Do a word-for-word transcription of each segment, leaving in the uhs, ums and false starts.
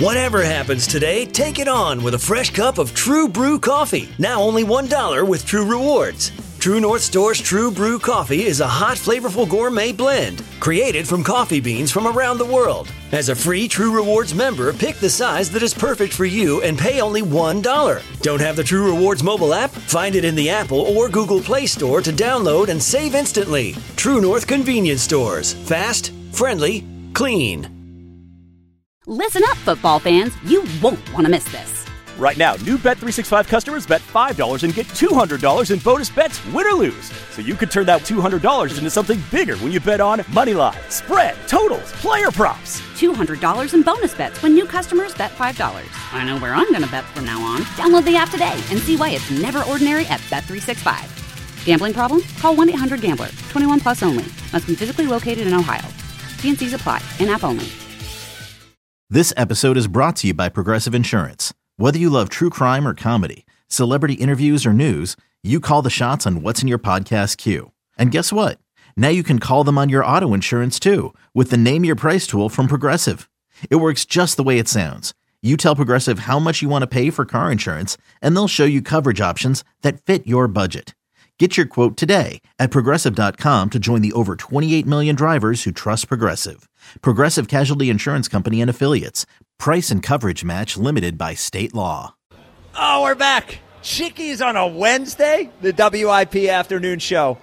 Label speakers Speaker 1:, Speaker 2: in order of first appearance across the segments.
Speaker 1: Whatever happens today, take it on with a fresh cup of True Brew coffee. Now only one dollar with True Rewards. True North Store's True Brew coffee is a hot, flavorful gourmet blend created from coffee beans from around the world. As a free True Rewards member, pick the size that is perfect for you and pay only one dollar. Don't have the True Rewards mobile app? Find it in the Apple or Google Play Store to download and save instantly. True North Convenience Stores. Fast, friendly, clean.
Speaker 2: Listen up, football fans. You won't want to miss this.
Speaker 3: Right now, new Bet three sixty-five customers bet five dollars and get two hundred dollars in bonus bets, win or lose. So you could turn that two hundred dollars into something bigger when you bet on money line, spread, totals, player props.
Speaker 2: two hundred dollars in bonus bets when new customers bet five dollars. I know where I'm going to bet from now on. Download the app today and see why it's never ordinary at Bet three sixty-five. Gambling problem? Call one eight hundred gambler. twenty-one plus only. Must be physically located in Ohio. T and C's apply. In-app only.
Speaker 4: This episode is brought to you by Progressive Insurance. Whether you love true crime or comedy, celebrity interviews or news, you call the shots on what's in your podcast queue. And guess what? Now you can call them on your auto insurance too with the Name Your Price tool from Progressive. It works just the way it sounds. You tell Progressive how much you want to pay for car insurance, and they'll show you coverage options that fit your budget. Get your quote today at Progressive dot com to join the over twenty-eight million drivers who trust Progressive. Progressive Casualty Insurance Company and Affiliates. Price and coverage match limited by state law.
Speaker 5: Oh, we're back. Chickies on a Wednesday, the W I P afternoon show.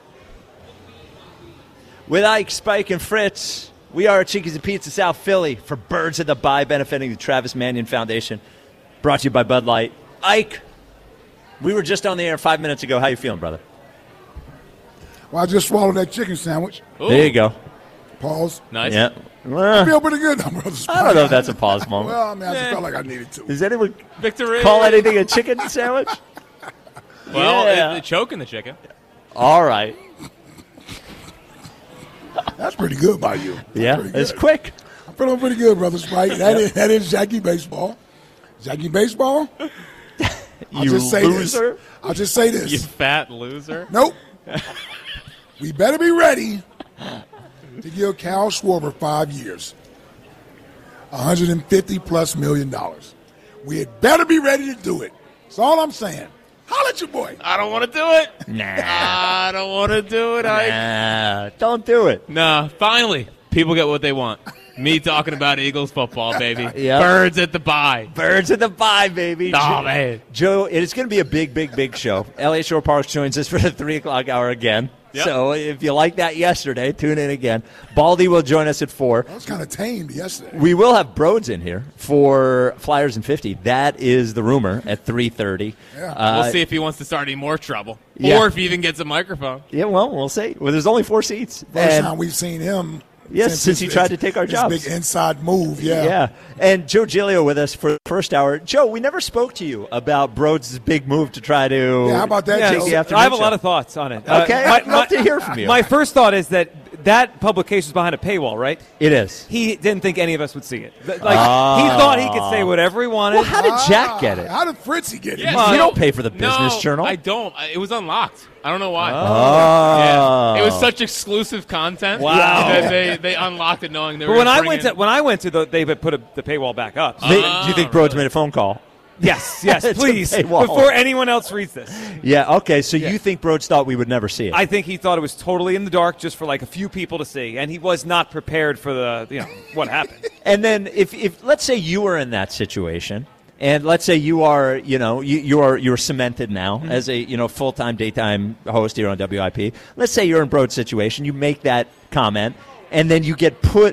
Speaker 5: With Ike, Spike, and Fritz, we are at Chickies and Pizza, South Philly, for Birds of the Bye, benefiting the Travis Manion Foundation. Brought to you by Bud Light. Ike, we were just on the air five minutes ago. How you feeling, brother?
Speaker 6: Well, I just swallowed that chicken sandwich.
Speaker 5: Ooh. There you go.
Speaker 6: Pause.
Speaker 5: Nice. Yeah.
Speaker 6: I feel pretty good now, brother.
Speaker 5: I don't know if that's a pause moment.
Speaker 6: Well, I mean, I just yeah. felt like I needed to.
Speaker 5: Does anyone
Speaker 7: Victory.
Speaker 5: call anything a chicken sandwich?
Speaker 7: Well,
Speaker 5: yeah.
Speaker 7: it, it choking the chicken.
Speaker 5: All right.
Speaker 6: That's pretty good by you. That's
Speaker 5: yeah, it's quick.
Speaker 6: I'm feeling pretty good, brother Spike. That is, that is Jackie Baseball. Jackie Baseball? I'll
Speaker 5: you
Speaker 6: just say
Speaker 5: loser.
Speaker 6: This. I'll just say this.
Speaker 7: You fat loser.
Speaker 6: Nope. We better be ready to give Cal Schwarber five years, one hundred fifty plus million dollars. We had better be ready to do it. That's all I'm saying. Holla at your boy.
Speaker 7: I don't want to do it.
Speaker 5: Nah.
Speaker 7: I don't want to do it. I
Speaker 5: Nah, don't do it.
Speaker 7: Nah, finally, people get what they want. Me talking about Eagles football, baby.
Speaker 5: Yep.
Speaker 7: Birds at the bye.
Speaker 5: Birds at the bye, baby.
Speaker 7: Oh,
Speaker 5: Joe,
Speaker 7: man.
Speaker 5: Joe, it is going to be a big, big, big show. Elliot Shore Parks joins us for the three o'clock hour again.
Speaker 7: Yep.
Speaker 5: So if you like that yesterday, tune in again. Baldy will join us at four.
Speaker 6: That was kind of tamed yesterday.
Speaker 5: We will have Broads in here for Flyers and fifty. That is the rumor at three thirty.
Speaker 6: Yeah.
Speaker 5: Uh,
Speaker 7: We'll see if he wants to start any more trouble.
Speaker 5: Yeah.
Speaker 7: Or if he even gets a microphone.
Speaker 5: Yeah, well, we'll see. Well, there's only four seats.
Speaker 6: First
Speaker 5: And-
Speaker 6: time we've seen him.
Speaker 5: Yes,
Speaker 6: since,
Speaker 5: since he
Speaker 6: his,
Speaker 5: tried to take our
Speaker 6: his
Speaker 5: jobs.
Speaker 6: Big inside move, yeah.
Speaker 5: Yeah. And Joe Giglio with us for the first hour. Joe, we never spoke to you about Broads' big move to try to
Speaker 6: Yeah, how about that,
Speaker 8: Yeah,
Speaker 6: Joe?
Speaker 5: the afternoon
Speaker 8: I have a
Speaker 5: show.
Speaker 8: lot of thoughts on it.
Speaker 5: Okay,
Speaker 8: Uh,
Speaker 5: I'd love to hear from you.
Speaker 8: My first thought is that that publication is behind a paywall, right?
Speaker 5: It is.
Speaker 8: He didn't think any of us would see it. Like
Speaker 5: Oh.
Speaker 8: he thought he could say whatever he wanted.
Speaker 5: Well, how did Jack get it?
Speaker 6: How did Fritzy get it?
Speaker 7: Yeah,
Speaker 5: you
Speaker 7: so-
Speaker 5: don't pay for the Business
Speaker 7: no,
Speaker 5: Journal.
Speaker 7: I don't. I- It was unlocked. I don't know why.
Speaker 5: Oh.
Speaker 7: Yeah. It was such exclusive content
Speaker 8: Wow.
Speaker 7: that they, they unlocked it knowing they were
Speaker 8: but when
Speaker 7: gonna
Speaker 8: I
Speaker 7: bring
Speaker 8: went
Speaker 7: in-
Speaker 8: to when I went to the, they put a, the paywall back up. So-
Speaker 5: They-
Speaker 7: Ah,
Speaker 5: do you think Broads made a phone call?
Speaker 8: yes, yes,
Speaker 5: It's a
Speaker 8: please,
Speaker 5: paywall.
Speaker 8: before anyone else reads this.
Speaker 5: Yeah, okay, so you think Broads thought we would never see it?
Speaker 8: I think he thought it was totally in the dark, just for like a few people to see, and he was not prepared for the you know what happened.
Speaker 5: And then if, if let's say you were in that situation, and let's say you are, you know, you, you are you're cemented now
Speaker 8: Mm-hmm.
Speaker 5: as a you know full time daytime host here on W I P. Let's say you're in Broad's situation, you make that comment, and then you get put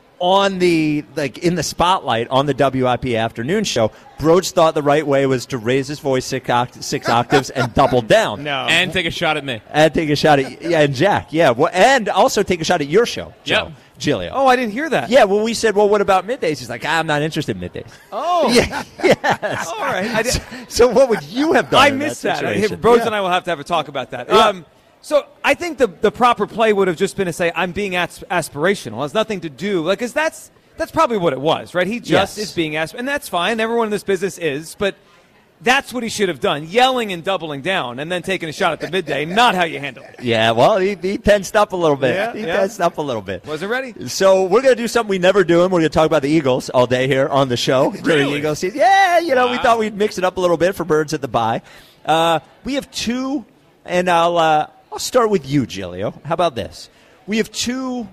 Speaker 5: on the like in the spotlight on the W I P afternoon show. Broads thought the right way was to raise his voice six, oct- six octaves and double down.
Speaker 8: No,
Speaker 7: and take a shot at me.
Speaker 5: And take a shot at yeah, and Jack, yeah, well, and also take a shot at your show, Joe,
Speaker 7: Yep.
Speaker 5: Giglio.
Speaker 8: oh, I didn't hear that.
Speaker 5: Yeah, well, we said, well, what about middays? He's like, ah, I'm not interested in middays.
Speaker 8: Oh,
Speaker 5: Yeah, yes.
Speaker 8: all right. I, did,
Speaker 5: So what would you have done?
Speaker 8: I
Speaker 5: in
Speaker 8: missed
Speaker 5: that.
Speaker 8: that.
Speaker 5: situation?
Speaker 8: Broads
Speaker 5: Yeah.
Speaker 8: and I will have to have a talk about that.
Speaker 5: Yeah.
Speaker 8: Um, so I think the the proper play would have just been to say, I'm being as- aspirational. It has nothing to do, like, because that's, that's probably what it was, right? He just
Speaker 5: Yes.
Speaker 8: is being aspirational, and that's fine. Everyone in this business is, but That's what he should have done, yelling and doubling down and then taking a shot at the midday, not how you handle it.
Speaker 5: Yeah, well, he, he tensed up a little bit.
Speaker 8: Yeah,
Speaker 5: he
Speaker 8: yeah.
Speaker 5: tensed up a little bit.
Speaker 8: Wasn't ready.
Speaker 5: So we're going to do something we never do, and we're going to talk about the Eagles all day here on the show.
Speaker 7: Really?
Speaker 5: The Eagles season. Yeah, you know,
Speaker 7: Wow.
Speaker 5: we thought we'd mix it up a little bit for Birds at the Bye. Uh, we have two, and I'll uh, I'll start with you, Gilio. How about this? We have two,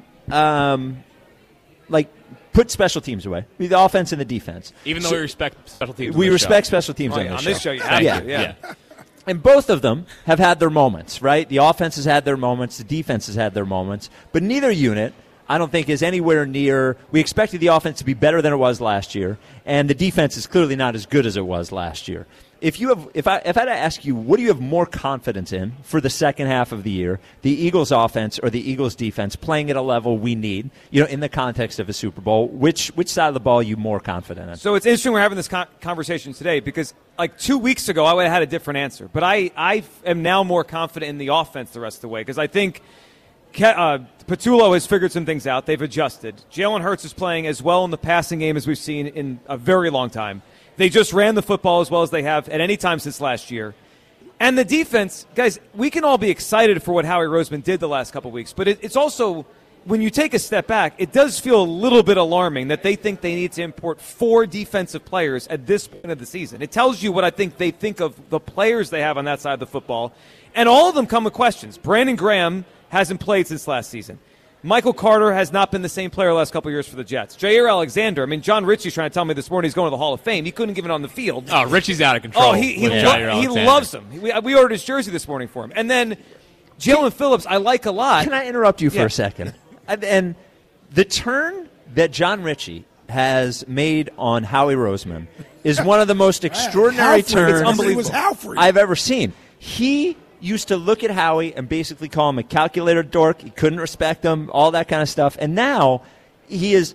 Speaker 5: um, like, put special teams away. The offense and the defense.
Speaker 7: Even though
Speaker 5: So-
Speaker 7: we respect special teams.
Speaker 5: We
Speaker 7: on this
Speaker 5: respect
Speaker 7: show.
Speaker 5: special teams
Speaker 8: Oh,
Speaker 5: on
Speaker 8: yeah,
Speaker 5: this
Speaker 8: on
Speaker 5: show.
Speaker 8: this show, you have
Speaker 5: Yeah.
Speaker 8: to. Yeah.
Speaker 5: And both of them have had their moments, right? The offense has had their moments. The defense has had their moments. But neither unit, I don't think, is anywhere near. We expected the offense to be better than it was last year, and the defense is clearly not as good as it was last year. If you have, if I if I had to ask you, what do you have more confidence in for the second half of the year, the Eagles offense or the Eagles defense playing at a level we need, you know, in the context of a Super Bowl? Which which side of the ball are you more confident in?
Speaker 8: So it's interesting we're having this con- conversation today because, like, two weeks ago I would have had a different answer. But I, I am now more confident in the offense the rest of the way because I think Ke- uh, Patullo has figured some things out. They've adjusted. Jalen Hurts is playing as well in the passing game as we've seen in a very long time. They just ran the football as well as they have at any time since last year. And the defense, guys, we can all be excited for what Howie Roseman did the last couple of weeks, but it, it's also, when you take a step back, it does feel a little bit alarming that they think they need to import four defensive players at this point of the season. It tells you what I think they think of the players they have on that side of the football. And all of them come with questions. Brandon Graham hasn't played since last season. Michael Carter has not been the same player the last couple of years for the Jets. Jair Alexander, I mean, John Ritchie's trying to tell me this morning he's going to the Hall of Fame. He couldn't give it on the field.
Speaker 7: Oh, Richie's out of control.
Speaker 8: Oh, he, he,
Speaker 7: with
Speaker 8: lo-
Speaker 7: Jair
Speaker 8: he
Speaker 7: Alexander.
Speaker 8: loves him. We, we ordered his jersey this morning for him. And then Jalen Phillips, I like a lot.
Speaker 5: Can I interrupt you for
Speaker 8: Yeah.
Speaker 5: a second? And, and the turn that John Ritchie has made on Howie Roseman is one of the most extraordinary
Speaker 6: Halfrey,
Speaker 5: turns
Speaker 6: it's unbelievable. It was Halfrey.
Speaker 5: I've ever seen. He used to look at Howie and basically call him a calculator dork. He couldn't respect him, all that kind of stuff. And now he is.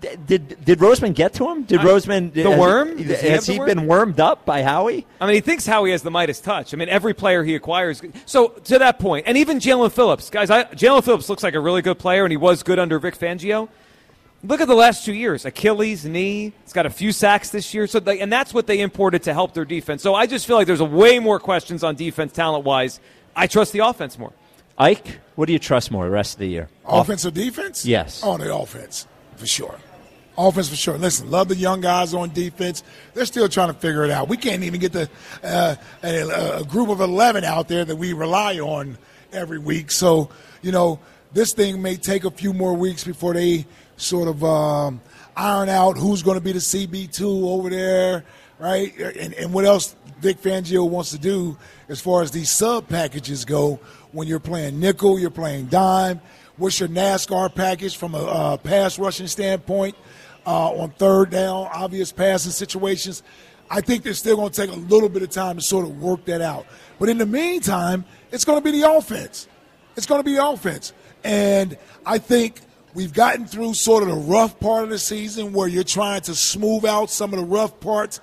Speaker 5: Did did Roseman get to him? Did
Speaker 8: I-
Speaker 5: Roseman
Speaker 8: the
Speaker 5: has,
Speaker 8: worm? Does
Speaker 5: Has
Speaker 8: he have the
Speaker 5: he
Speaker 8: worm?
Speaker 5: been wormed up by Howie?
Speaker 8: I mean, he thinks Howie has the Midas touch. I mean, every player he acquires. So, to that point, and even Jalen Phillips. Guys, I, Jalen Phillips looks like a really good player, and he was good under Vic Fangio. Look at the last two years. Achilles, knee. He's got a few sacks this year. So, they, And that's what they imported to help their defense. So I just feel like there's a way more questions on defense talent-wise. I trust the offense more.
Speaker 5: Ike, what do you trust more the rest of the year?
Speaker 6: Offense or defense?
Speaker 5: Yes.
Speaker 6: Oh, the offense, for sure. Offense for sure. Listen, love the young guys on defense. They're still trying to figure it out. We can't even get the uh, a, a group of eleven out there that we rely on every week. So, you know, this thing may take a few more weeks before they sort of um, iron out who's going to be the C B two over there, right? And, and what else Vic Fangio wants to do as far as these sub packages go when you're playing nickel, you're playing dime. What's your NASCAR package from a uh, pass rushing standpoint? Uh, on third down, obvious passing situations. I think they're still going to take a little bit of time to sort of work that out. But in the meantime, it's going to be the offense. It's going to be the offense. And I think we've gotten through sort of the rough part of the season where you're trying to smooth out some of the rough parts.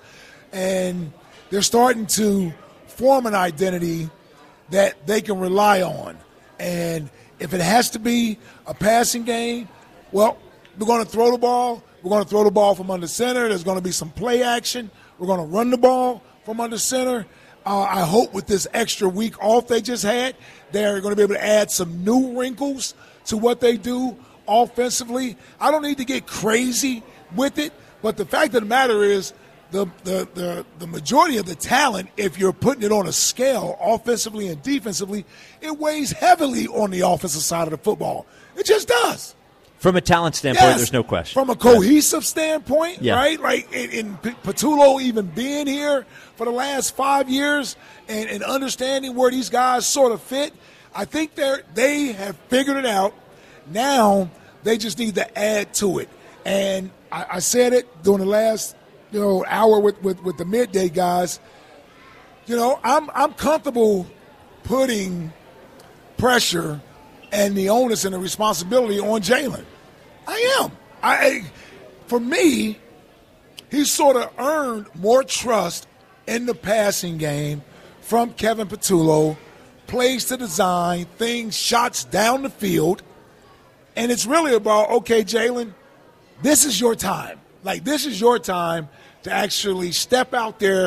Speaker 6: And they're starting to form an identity that they can rely on. And if it has to be a passing game, well, we're going to throw the ball. We're going to throw the ball from under center. There's going to be some play action. We're going to run the ball from under center. Uh, I hope with this extra week off they just had, they're going to be able to add some new wrinkles to what they do offensively. I don't need to get crazy with it, but the fact of the matter is the, the, the, the majority of the talent, if you're putting it on a scale offensively and defensively, it weighs heavily on the offensive side of the football. It just does.
Speaker 5: From a talent standpoint,
Speaker 6: Yes.
Speaker 5: there's no question.
Speaker 6: From a cohesive standpoint,
Speaker 5: Yeah.
Speaker 6: right? Like in, in P- Patullo even being here for the last five years and, and understanding where these guys sort of fit, I think they're they have figured it out. Now they just need to add to it. And I, I said it during the last you know hour with, with, with the midday guys. You know, I'm I'm comfortable putting pressure and the onus and the responsibility on Jalen. I am. I, for me, he's sort of earned more trust in the passing game from Kevin Patullo, plays to design, things, shots down the field, and it's really about, okay, Jalen, this is your time. Like, this is your time to actually step out there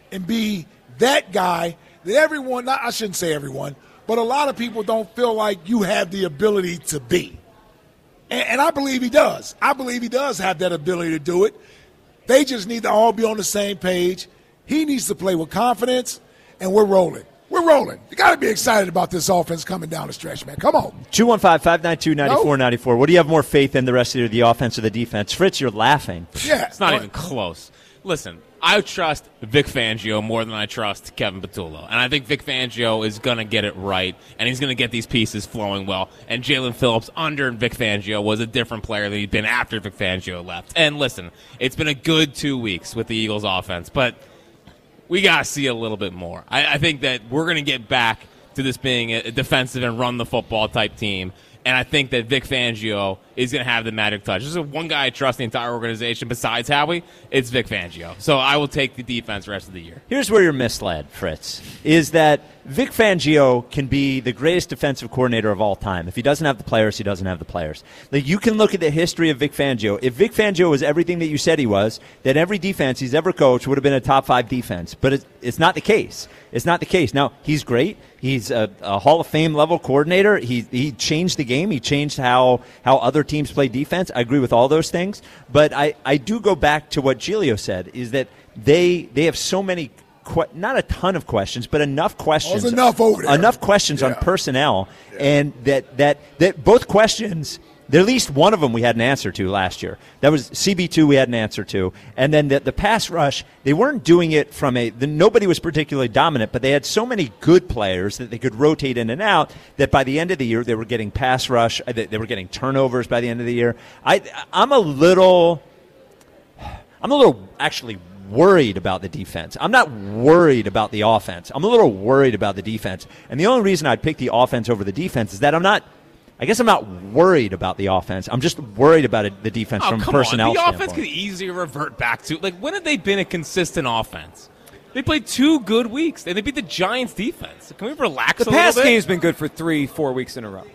Speaker 6: and be that guy that everyone, not, I shouldn't say everyone, but a lot of people don't feel like you have the ability to be. And, and I believe he does. I believe he does have that ability to do it. They just need to all be on the same page. He needs to play with confidence, and we're rolling. We're rolling. You got to be excited about this offense coming down the stretch, man. Come on.
Speaker 5: two one five, five nine two, nine four nine four. What do you have more faith in the rest of the offense or the defense? Fritz, you're laughing.
Speaker 6: Yeah.
Speaker 7: It's not even close. Listen, I trust Vic Fangio more than I trust Kevin Patullo. And I think Vic Fangio is going to get it right, and he's going to get these pieces flowing well. And Jalen Phillips under Vic Fangio was a different player than he'd been after Vic Fangio left. And listen, it's been a good two weeks with the Eagles offense, but we got to see a little bit more. I, I think that we're going to get back to this being a defensive and run the football type team. And I think that Vic Fangio is going to have the magic touch. This is one guy I trust the entire organization besides Howie. It's Vic Fangio. So I will take the defense the rest of the year.
Speaker 5: Here's where you're misled, Fritz, is that Vic Fangio can be the greatest defensive coordinator of all time. If he doesn't have the players, he doesn't have the players. Like, you can look at the history of Vic Fangio. If Vic Fangio was everything that you said he was, then every defense he's ever coached would have been a top five defense. But it's, it's not the case. It's not the case. Now, he's great. He's a, a Hall of Fame level coordinator. He he changed the game. He changed how, how other teams play defense. I agree with all those things. But I, I do go back to what Giglio said, is that they they have so many, que- not a ton of questions, but enough questions.
Speaker 6: Oh, enough over there.
Speaker 5: Enough questions
Speaker 6: yeah.
Speaker 5: on personnel.
Speaker 6: Yeah.
Speaker 5: And that, that, that both questions, at least one of them we had an answer to last year. That was C B two we had an answer to. And then the, the pass rush, they weren't doing it from a the, – nobody was particularly dominant, but they had so many good players that they could rotate in and out that by the end of the year they were getting pass rush. They, they were getting turnovers by the end of the year. I, I'm a little – I'm a little actually worried about the defense. I'm not worried about the offense. I'm a little worried about the defense. And the only reason I'd pick the offense over the defense is that I'm not – I guess I'm not worried about the offense. I'm just worried about it, the defense
Speaker 7: oh,
Speaker 5: from
Speaker 7: come
Speaker 5: personnel
Speaker 7: on. The
Speaker 5: standpoint.
Speaker 7: offense could easily revert back to, like, when have they been a consistent offense? They played two good weeks, and they beat the Giants' defense. Can we relax
Speaker 8: the
Speaker 7: a little bit?
Speaker 8: The pass game's been good for three, four weeks in a row.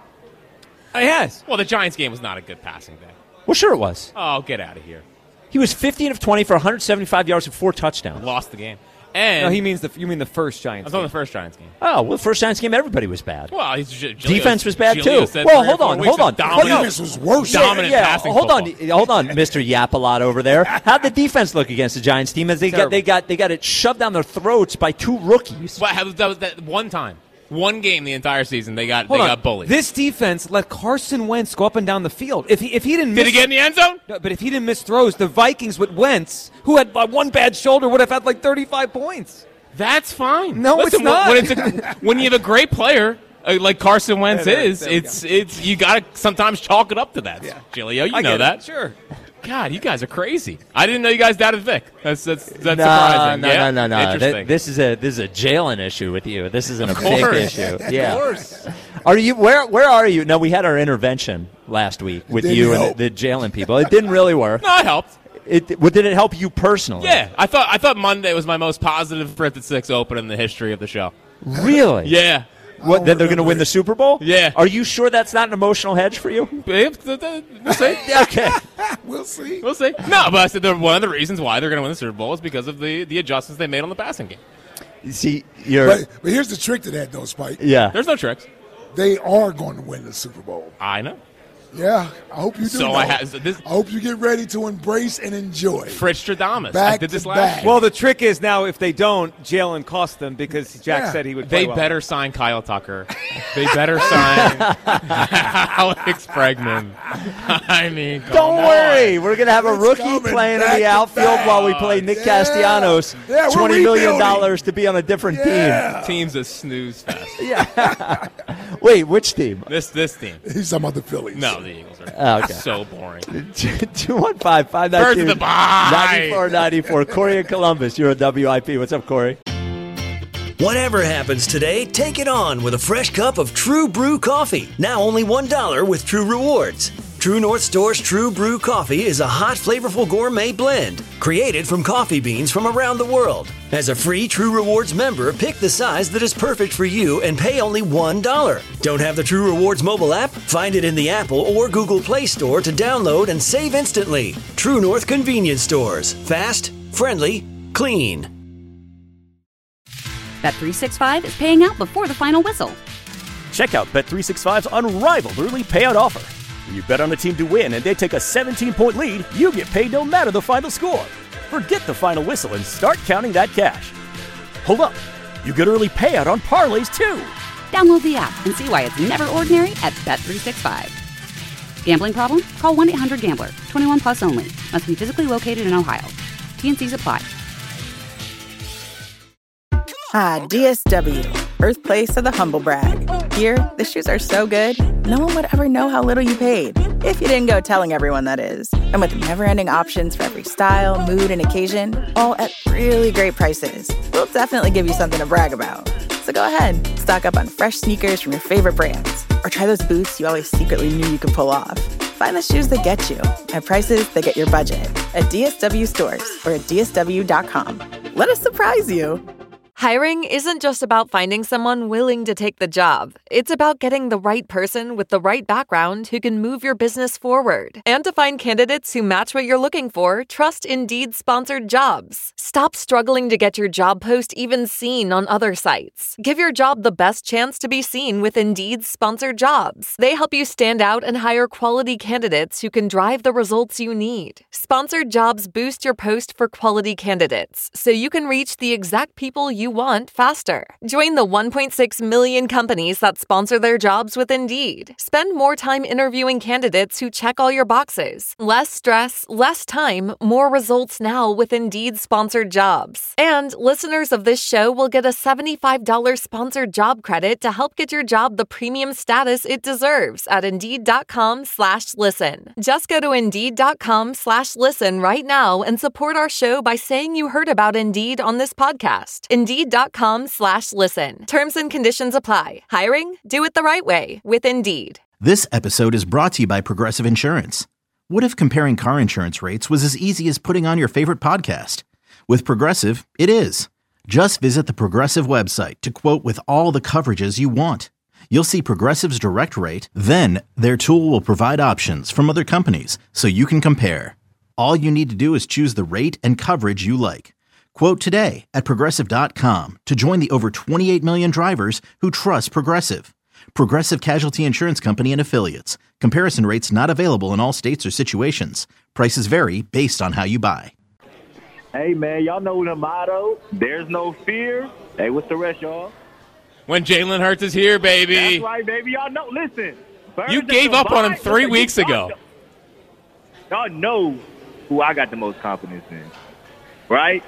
Speaker 8: It has.
Speaker 7: Well, the Giants game was not a good passing day.
Speaker 5: Well, sure it was.
Speaker 7: Oh, get out of here.
Speaker 5: He was fifteen of twenty for one hundred seventy-five yards and four touchdowns.
Speaker 7: Lost the game. And
Speaker 8: no, he means the you mean the first Giants.
Speaker 7: I was
Speaker 8: game.
Speaker 7: on the first Giants game.
Speaker 5: Oh, well, the first Giants game, everybody was bad.
Speaker 7: Well, he's, Giglio,
Speaker 5: defense was bad
Speaker 7: Giglio
Speaker 5: too.
Speaker 7: said
Speaker 5: Well,
Speaker 7: three or
Speaker 5: hold
Speaker 7: four
Speaker 5: on,
Speaker 7: weeks
Speaker 5: hold on.
Speaker 7: of Dominant,
Speaker 6: The defense was worse.
Speaker 7: Dominant
Speaker 5: yeah,
Speaker 7: passing
Speaker 5: hold
Speaker 7: football.
Speaker 5: on, hold on, Mister Yapalot over there. How'd the defense look against the Giants team as they got
Speaker 8: Terrible.
Speaker 5: they got they got it shoved down their throats by two rookies?
Speaker 7: Well, that was that one time, one game the entire season they got
Speaker 8: Hold
Speaker 7: they
Speaker 8: on.
Speaker 7: got bullied.
Speaker 8: This defense let Carson Wentz go up and down the field. If he if he didn't
Speaker 7: Did
Speaker 8: miss,
Speaker 7: he get in the end zone?
Speaker 8: No, but if he didn't miss throws, the Vikings with Wentz, who had like, one bad shoulder, would have had like thirty-five points.
Speaker 7: That's fine.
Speaker 8: No,
Speaker 7: Listen,
Speaker 8: it's not.
Speaker 7: When, it's a, when you have a great player uh, like Carson Wentz
Speaker 8: Yeah, there-
Speaker 7: is,
Speaker 8: there we
Speaker 7: it's it's you got to sometimes chalk it up to that.
Speaker 8: Yeah.
Speaker 7: Giglio, you
Speaker 8: I
Speaker 7: know
Speaker 8: get it.
Speaker 7: that.
Speaker 8: Sure.
Speaker 7: God, you guys are crazy. I didn't know you guys doubted Vic. That's that's that's
Speaker 5: no,
Speaker 7: surprising.
Speaker 5: no,
Speaker 7: yeah?
Speaker 5: no, no, no.
Speaker 7: Interesting.
Speaker 5: Th- This is a this is a Jalen issue with you. This isn't
Speaker 7: Of
Speaker 5: a big
Speaker 7: course.
Speaker 5: issue. Yeah.
Speaker 7: Of course.
Speaker 5: Are you where? Where are you? No, we had our intervention last week with
Speaker 6: didn't
Speaker 5: you
Speaker 6: help.
Speaker 5: and the, the Jalen people. It didn't really work.
Speaker 7: No, it helped.
Speaker 5: It, well, did it help you personally?
Speaker 7: Yeah, I thought I thought Monday was my most positive Fritz at Six open in the history of the show.
Speaker 5: Really?
Speaker 7: Yeah.
Speaker 5: What? Then they're going to win the Super Bowl?
Speaker 7: Yeah.
Speaker 5: Are you sure that's not an emotional hedge for you?
Speaker 7: We'll see.
Speaker 5: Okay.
Speaker 6: We'll see.
Speaker 7: We'll see. No, but I said they're- one of the reasons why they're going to win the Super Bowl is because of the, the adjustments they made on the passing game.
Speaker 5: See, you're.
Speaker 6: But, but here's the trick to that, though, Spike.
Speaker 5: yeah.
Speaker 7: There's no tricks.
Speaker 6: They are going to win the Super Bowl.
Speaker 7: I know.
Speaker 6: Yeah, I hope you do.
Speaker 7: So
Speaker 6: know.
Speaker 7: I ha- so this-
Speaker 6: I hope you get ready to embrace and enjoy.
Speaker 7: Fritz Stradamus. I
Speaker 6: Back
Speaker 7: did this
Speaker 6: to
Speaker 7: last
Speaker 6: back.
Speaker 7: year.
Speaker 8: Well, the trick is now if they don't, Jalen cost them because Jack
Speaker 6: Yeah.
Speaker 8: said he would play
Speaker 7: They
Speaker 8: well.
Speaker 7: better sign Kyle Tucker. They better sign Alex Bregman. I mean, come
Speaker 5: Don't
Speaker 7: on.
Speaker 5: worry, we're going to have a
Speaker 6: It's
Speaker 5: rookie
Speaker 6: coming
Speaker 5: playing in
Speaker 6: back
Speaker 5: the
Speaker 6: to
Speaker 5: outfield
Speaker 6: back.
Speaker 5: while we play Nick
Speaker 6: Yeah.
Speaker 5: Castellanos.
Speaker 6: Yeah, we're
Speaker 5: Twenty million
Speaker 6: rebuilding.
Speaker 5: dollars to be on a different
Speaker 6: Yeah.
Speaker 7: Team's a snooze fest.
Speaker 5: team. Yeah. Wait, which team?
Speaker 7: This this team.
Speaker 6: He's talking about the Phillies.
Speaker 7: No, the Eagles are
Speaker 5: Oh, okay.
Speaker 7: so boring.
Speaker 5: two one five, five nine
Speaker 7: Birds
Speaker 5: two,
Speaker 7: of the bye.
Speaker 5: ninety-four ninety-four. Corey in Columbus, you're a W I P. What's up, Corey?
Speaker 1: Whatever happens today, take it on with a fresh cup of True Brew coffee. Now only one dollar with True Rewards. True North Store's True Brew coffee is a hot, flavorful gourmet blend created from coffee beans from around the world. As a free True Rewards member, pick the size that is perfect for you and pay only one dollar. Don't have the True Rewards mobile app? Find it in the Apple or Google Play Store to download and save instantly. True North Convenience Stores. Fast, friendly, clean.
Speaker 2: Bet three sixty-five is paying out before the final whistle.
Speaker 3: Check out Bet three sixty-five's unrivaled early payout offer. When you bet on a team to win and they take a seventeen-point lead, you get paid no matter the final score. Forget the final whistle and start counting that cash. Hold up. You get early payout on parlays, too.
Speaker 2: Download the app and see why it's never ordinary at Bet three sixty-five. Gambling problem? Call one eight hundred gambler. twenty-one plus only. Must be physically located in Ohio. T N Cs apply.
Speaker 9: Ah, D S W, birthplace of the humble brag. Here, the shoes are so good, no one would ever know how little you paid. If you didn't go telling everyone, that is. And with never-ending options for every style, mood, and occasion, all at really great prices, we'll definitely give you something to brag about. So go ahead, stock up on fresh sneakers from your favorite brands, or try those boots you always secretly knew you could pull off. Find the shoes that get you at prices that get your budget at D S W stores or at D S W dot com. Let us surprise you.
Speaker 10: Hiring isn't just about finding someone willing to take the job. It's about getting the right person with the right background who can move your business forward. And to find candidates who match what you're looking for, trust Indeed-sponsored jobs. Stop struggling to get your job post even seen on other sites. Give your job the best chance to be seen with Indeed-sponsored jobs. They help you stand out and hire quality candidates who can drive the results you need. Sponsored jobs boost your post for quality candidates, so you can reach the exact people you want faster. Join the one point six million companies that sponsor their jobs with Indeed. Spend more time interviewing candidates who check all your boxes. Less stress, less time, more results now with Indeed-sponsored jobs. And listeners of this show will get a seventy-five dollars sponsored job credit to help get your job the premium status it deserves at Indeed.com slash listen. Just go to Indeed.com slash listen right now and support our show by saying you heard about Indeed on this podcast. Indeed.com slash listen. Terms and conditions apply. Hiring? Do it the right way with Indeed.
Speaker 4: This episode is brought to you by Progressive Insurance. What if comparing car insurance rates was as easy as putting on your favorite podcast? With Progressive, it is. Just visit the Progressive website to quote with all the coverages you want. You'll see Progressive's direct rate, then their tool will provide options from other companies so you can compare. All you need to do is choose the rate and coverage you like. Quote today at Progressive dot com to join the over twenty-eight million drivers who trust Progressive. Progressive Casualty Insurance Company and Affiliates. Comparison rates not available in all states or situations. Prices vary based on how you buy.
Speaker 11: Hey, man, y'all know the motto, there's no fear. Hey, what's the rest, y'all?
Speaker 7: When Jalen Hurts is here, baby.
Speaker 11: That's right, baby. Y'all know. Listen.
Speaker 7: You gave up on him three weeks ago.
Speaker 11: Y'all know who I got the most confidence in, right?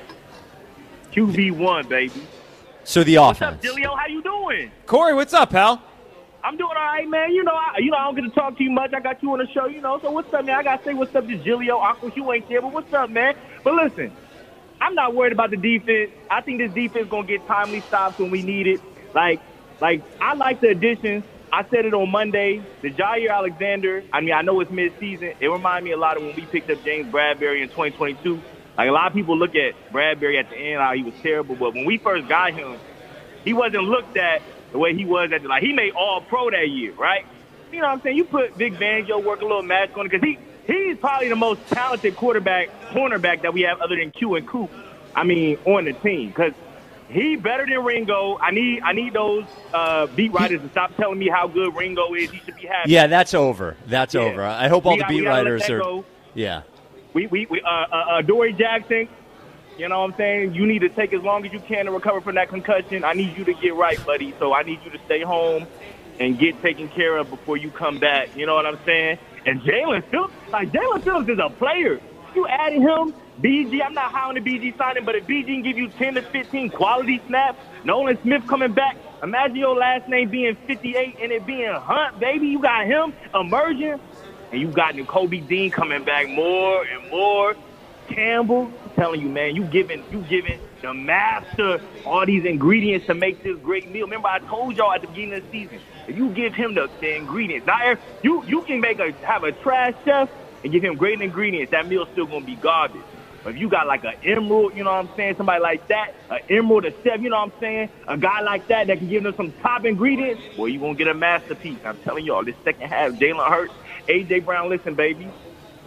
Speaker 11: Q B one, baby.
Speaker 5: So the
Speaker 11: What's
Speaker 5: offense.
Speaker 11: up, Gilio? How you doing?
Speaker 8: Corey, what's up, pal?
Speaker 11: I'm doing all right, man. You know, I, you know, I don't get to talk to you much. I got you on the show, you know. So what's up, man? I got to say what's up to Gilio. Uncle, you ain't there, but what's up, man? But listen, I'm not worried about the defense. I think this defense is going to get timely stops when we need it. Like, like I like the additions. I said it on Monday. The Jair Alexander, I mean, I know it's midseason. It reminded me a lot of when we picked up James Bradberry in twenty twenty-two. Like, a lot of people look at Bradberry at the end, how he was terrible. But when we first got him, he wasn't looked at the way he was at the – like, he made all-pro that year, right? You know what I'm saying? You put Vic Fangio, work a little magic on it, because he, he's probably the most talented quarterback, cornerback that we have other than Q and Coop, I mean, on the team. Because he better than Ringo. I need I need those uh, beat writers to stop telling me how good Ringo is. He should be happy.
Speaker 5: Yeah, that's over. That's
Speaker 11: Yeah.
Speaker 5: over. I hope all
Speaker 11: We
Speaker 5: the
Speaker 11: got-
Speaker 5: beat
Speaker 11: we gotta let
Speaker 5: writers
Speaker 11: that
Speaker 5: are
Speaker 11: go.
Speaker 5: – yeah.
Speaker 11: We, we, we uh, uh, uh, Dory Jackson, you know what I'm saying? You need to take as long as you can to recover from that concussion. I need you to get right, buddy. So I need you to stay home and get taken care of before you come back. You know what I'm saying? And Jalen Phillips, like Jalen Phillips is a player. You adding him, B G, I'm not high on the B G signing, but if B G can give you ten to fifteen quality snaps, Nolan Smith coming back, imagine your last name being fifty-eight and it being Hunt, baby. You got him emerging. And you got Nakobe Dean coming back more and more. Campbell, I'm telling you, man, you giving you giving the master all these ingredients to make this great meal. Remember, I told y'all at the beginning of the season, if you give him the, the ingredients, now you you can make a have a trash chef and give him great ingredients. That meal's still gonna be garbage. But if you got like an Emerald, you know what I'm saying, somebody like that, an Emerald, a chef, you know what I'm saying, a guy like that that can give them some top ingredients, well, you gonna get a masterpiece. I'm telling y'all, this second half, Jalen Hurts, A J Brown, listen, baby.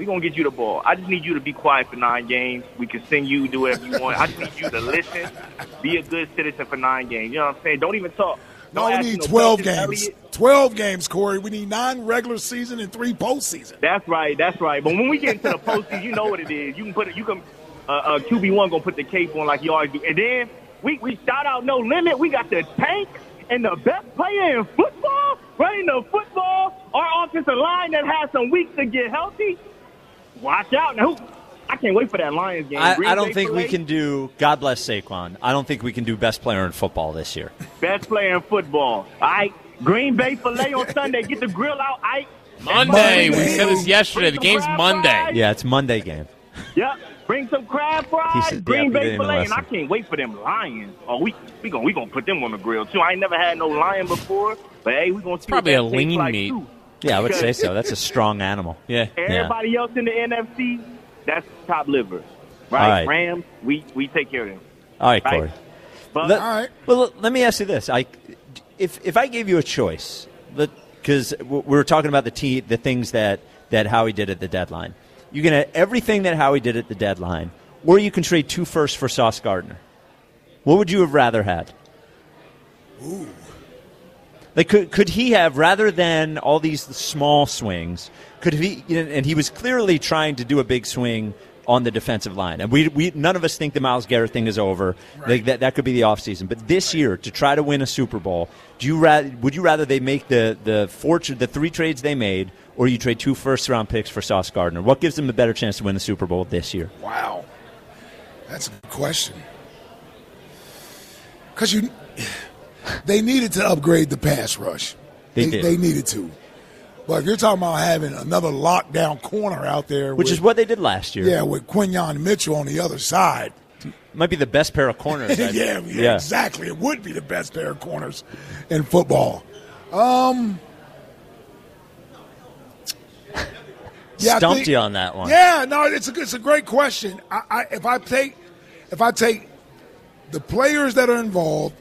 Speaker 11: We're going to get you the ball. I just need you to be quiet for nine games. We can sing you, do whatever you want. I just need you to listen, be a good citizen for nine games. You know what I'm saying? Don't even talk.
Speaker 6: No,
Speaker 11: Don't
Speaker 6: we
Speaker 11: ask
Speaker 6: need
Speaker 11: no
Speaker 6: twelve
Speaker 11: questions,
Speaker 6: games.
Speaker 11: Elliott.
Speaker 6: twelve games, Corey. We need nine regular season and three postseason.
Speaker 11: That's right. That's right. But when we get into the postseason, you know what it is. You can put it. You can. Uh, uh, Q B one gonna put the cape on like you always do, and then we we shout out No Limit. We got the tank and the best player in football, running the football. Our offensive line that has some weeks to get healthy. Watch out now. I can't wait for that Lions game.
Speaker 5: I,
Speaker 11: Green
Speaker 5: I don't
Speaker 11: Bay
Speaker 5: think
Speaker 11: Filet,
Speaker 5: we can do, God bless Saquon, I don't think we can do best player in football this year.
Speaker 11: best player in football. All right, Green Bay Filet on Sunday. Get the grill out. Ike.
Speaker 7: Monday. We said this yesterday. The game's Monday.
Speaker 5: Yeah, it's Monday game.
Speaker 11: Yep. Bring some crab
Speaker 5: He
Speaker 11: fries,
Speaker 5: said-
Speaker 11: Green
Speaker 5: yeah, we
Speaker 11: Bay
Speaker 5: didn't even
Speaker 11: filet, and
Speaker 5: listen.
Speaker 11: I can't wait for them Lions. Oh, we we gonna we gonna put them on the grill too. I ain't never had no lion before, but hey, we gonna see
Speaker 7: Probably
Speaker 11: what
Speaker 7: a
Speaker 11: that tastes
Speaker 7: lean
Speaker 11: like
Speaker 7: meat.
Speaker 11: too.
Speaker 5: Yeah, I would say
Speaker 11: Because
Speaker 5: so. That's a strong animal.
Speaker 7: Yeah.
Speaker 11: Everybody else in the N F C, that's top liver, right?
Speaker 5: All right.
Speaker 11: Rams, we we take care of them.
Speaker 5: All right,
Speaker 11: Right.
Speaker 5: Corey.
Speaker 11: But
Speaker 5: Let-
Speaker 6: All right.
Speaker 5: Well, let- let me ask you this: I, if if I gave you a choice, because we were talking about the t- the things that, that Howie did at the deadline, you can have everything that Howie did at the deadline, or you can trade two firsts for Sauce Gardner. What would you have rather had?
Speaker 6: Ooh.
Speaker 5: Like, could could he have, rather than all these small swings, could he? And he was clearly trying to do a big swing on the defensive line, and we we none of us think the Myles Garrett thing is over.
Speaker 6: Right.
Speaker 5: Like that that could be the offseason. But this year, to try to win a Super Bowl, do you rather would you rather they make the the fortune the three trades they made, or you trade two first round picks for Sauce Gardner? What gives them a better chance to win the Super Bowl this year?
Speaker 6: Wow. That's a good question. Because you, they needed to upgrade the pass rush.
Speaker 5: They
Speaker 6: they,
Speaker 5: did.
Speaker 6: they needed to. But if you're talking about having another lockdown corner out there,
Speaker 5: Which
Speaker 6: with,
Speaker 5: is what they did last year.
Speaker 6: yeah, with Quinyon Mitchell on the other side.
Speaker 5: Might be the best pair of corners.
Speaker 6: yeah,
Speaker 5: I've-
Speaker 6: yeah,
Speaker 5: yeah.
Speaker 6: exactly. It would be the best pair of corners in football. Um, yeah, I
Speaker 5: Stumped
Speaker 6: think-
Speaker 5: you on that one.
Speaker 6: Yeah, no, it's a it's a great question. I, I, if I take if I take the players that are involved,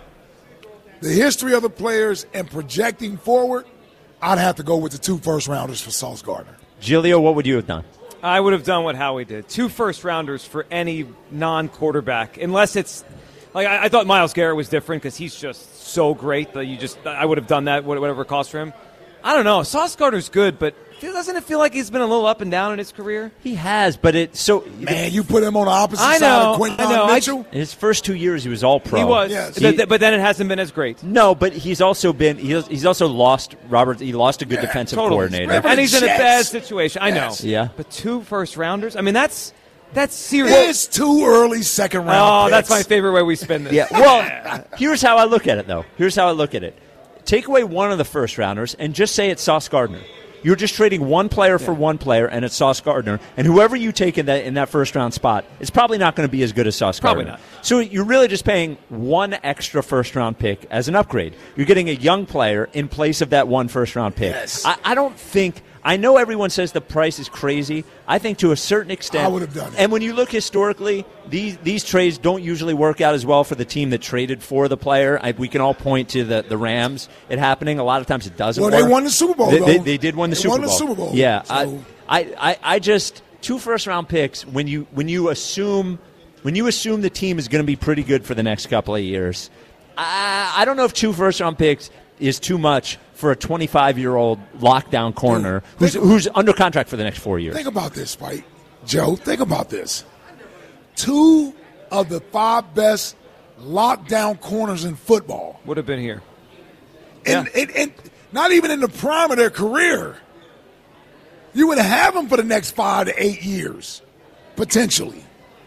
Speaker 6: the history of the players, and projecting forward, I'd have to go with the two first rounders for Sauce Gardner.
Speaker 5: Gilio, what would you have done?
Speaker 8: I would have done what Howie did. Two first rounders for any non-quarterback, unless it's like I, I thought Myles Garrett was different because he's just so great that you just I would have done that whatever it cost for him. I don't know. Sauce Gardner's good, but doesn't it feel like he's been a little up and down in his career?
Speaker 5: He has, but it so
Speaker 6: Man, you put him on the opposite
Speaker 8: I
Speaker 6: side
Speaker 8: know,
Speaker 6: of Quinyon
Speaker 8: I know. I-
Speaker 6: Mitchell.
Speaker 5: his first two years he was all pro.
Speaker 8: He was,
Speaker 6: Yes.
Speaker 8: but,
Speaker 5: He-
Speaker 8: but then it hasn't been as great.
Speaker 5: No, but he's also been he's, he's also lost Robert. He lost a good
Speaker 6: Yeah,
Speaker 5: defensive
Speaker 8: Totally.
Speaker 5: coordinator.
Speaker 6: Remember
Speaker 8: And
Speaker 6: the
Speaker 8: he's in a
Speaker 6: Jets?
Speaker 8: bad situation. I know.
Speaker 6: Yes.
Speaker 5: Yeah.
Speaker 8: But two first rounders? I mean, that's that's serious.
Speaker 6: It's too early second round.
Speaker 8: Oh,
Speaker 6: picks.
Speaker 8: that's my favorite way we spend this.
Speaker 5: Yeah. Well, here's how I look at it, though. Here's how I look at it. Take away one of the first rounders and just say it's Sauce Gardner. You're just trading one player for one player, and it's Sauce Gardner. And whoever you take in that in that first round spot, it's probably not going to be as good as Sauce
Speaker 8: Probably
Speaker 5: Gardner.
Speaker 8: not.
Speaker 5: So you're really just paying one extra first round pick as an upgrade. You're getting a young player in place of that one first round pick.
Speaker 6: Yes.
Speaker 5: I, I don't think. I know everyone says the price is crazy. I think to a certain extent,
Speaker 6: I would have done it.
Speaker 5: And when you look historically, these these trades don't usually work out as well for the team that traded for the player. I, we can all point to the, the Rams it happening. A lot of times it doesn't
Speaker 6: Well,
Speaker 5: work.
Speaker 6: they won the Super Bowl,
Speaker 5: They,
Speaker 6: though.
Speaker 5: they, they did win the
Speaker 6: They
Speaker 5: Super
Speaker 6: won the
Speaker 5: Bowl.
Speaker 6: Super Bowl,
Speaker 5: Yeah,
Speaker 6: so-
Speaker 5: I, I, I, I just two first round picks when you when you assume when you assume the team is going to be pretty good for the next couple of years. I, I don't know if two first round picks is too much for a twenty-five-year-old lockdown corner
Speaker 6: Dude,
Speaker 5: who's
Speaker 6: think-
Speaker 5: who's under contract for the next four years.
Speaker 6: Think about this, Spike. Joe, think about this. Two of the five best lockdown corners in football.
Speaker 8: Would have been here.
Speaker 6: And, and, and not even in the prime of their career. You would have them for the next five to eight years, potentially.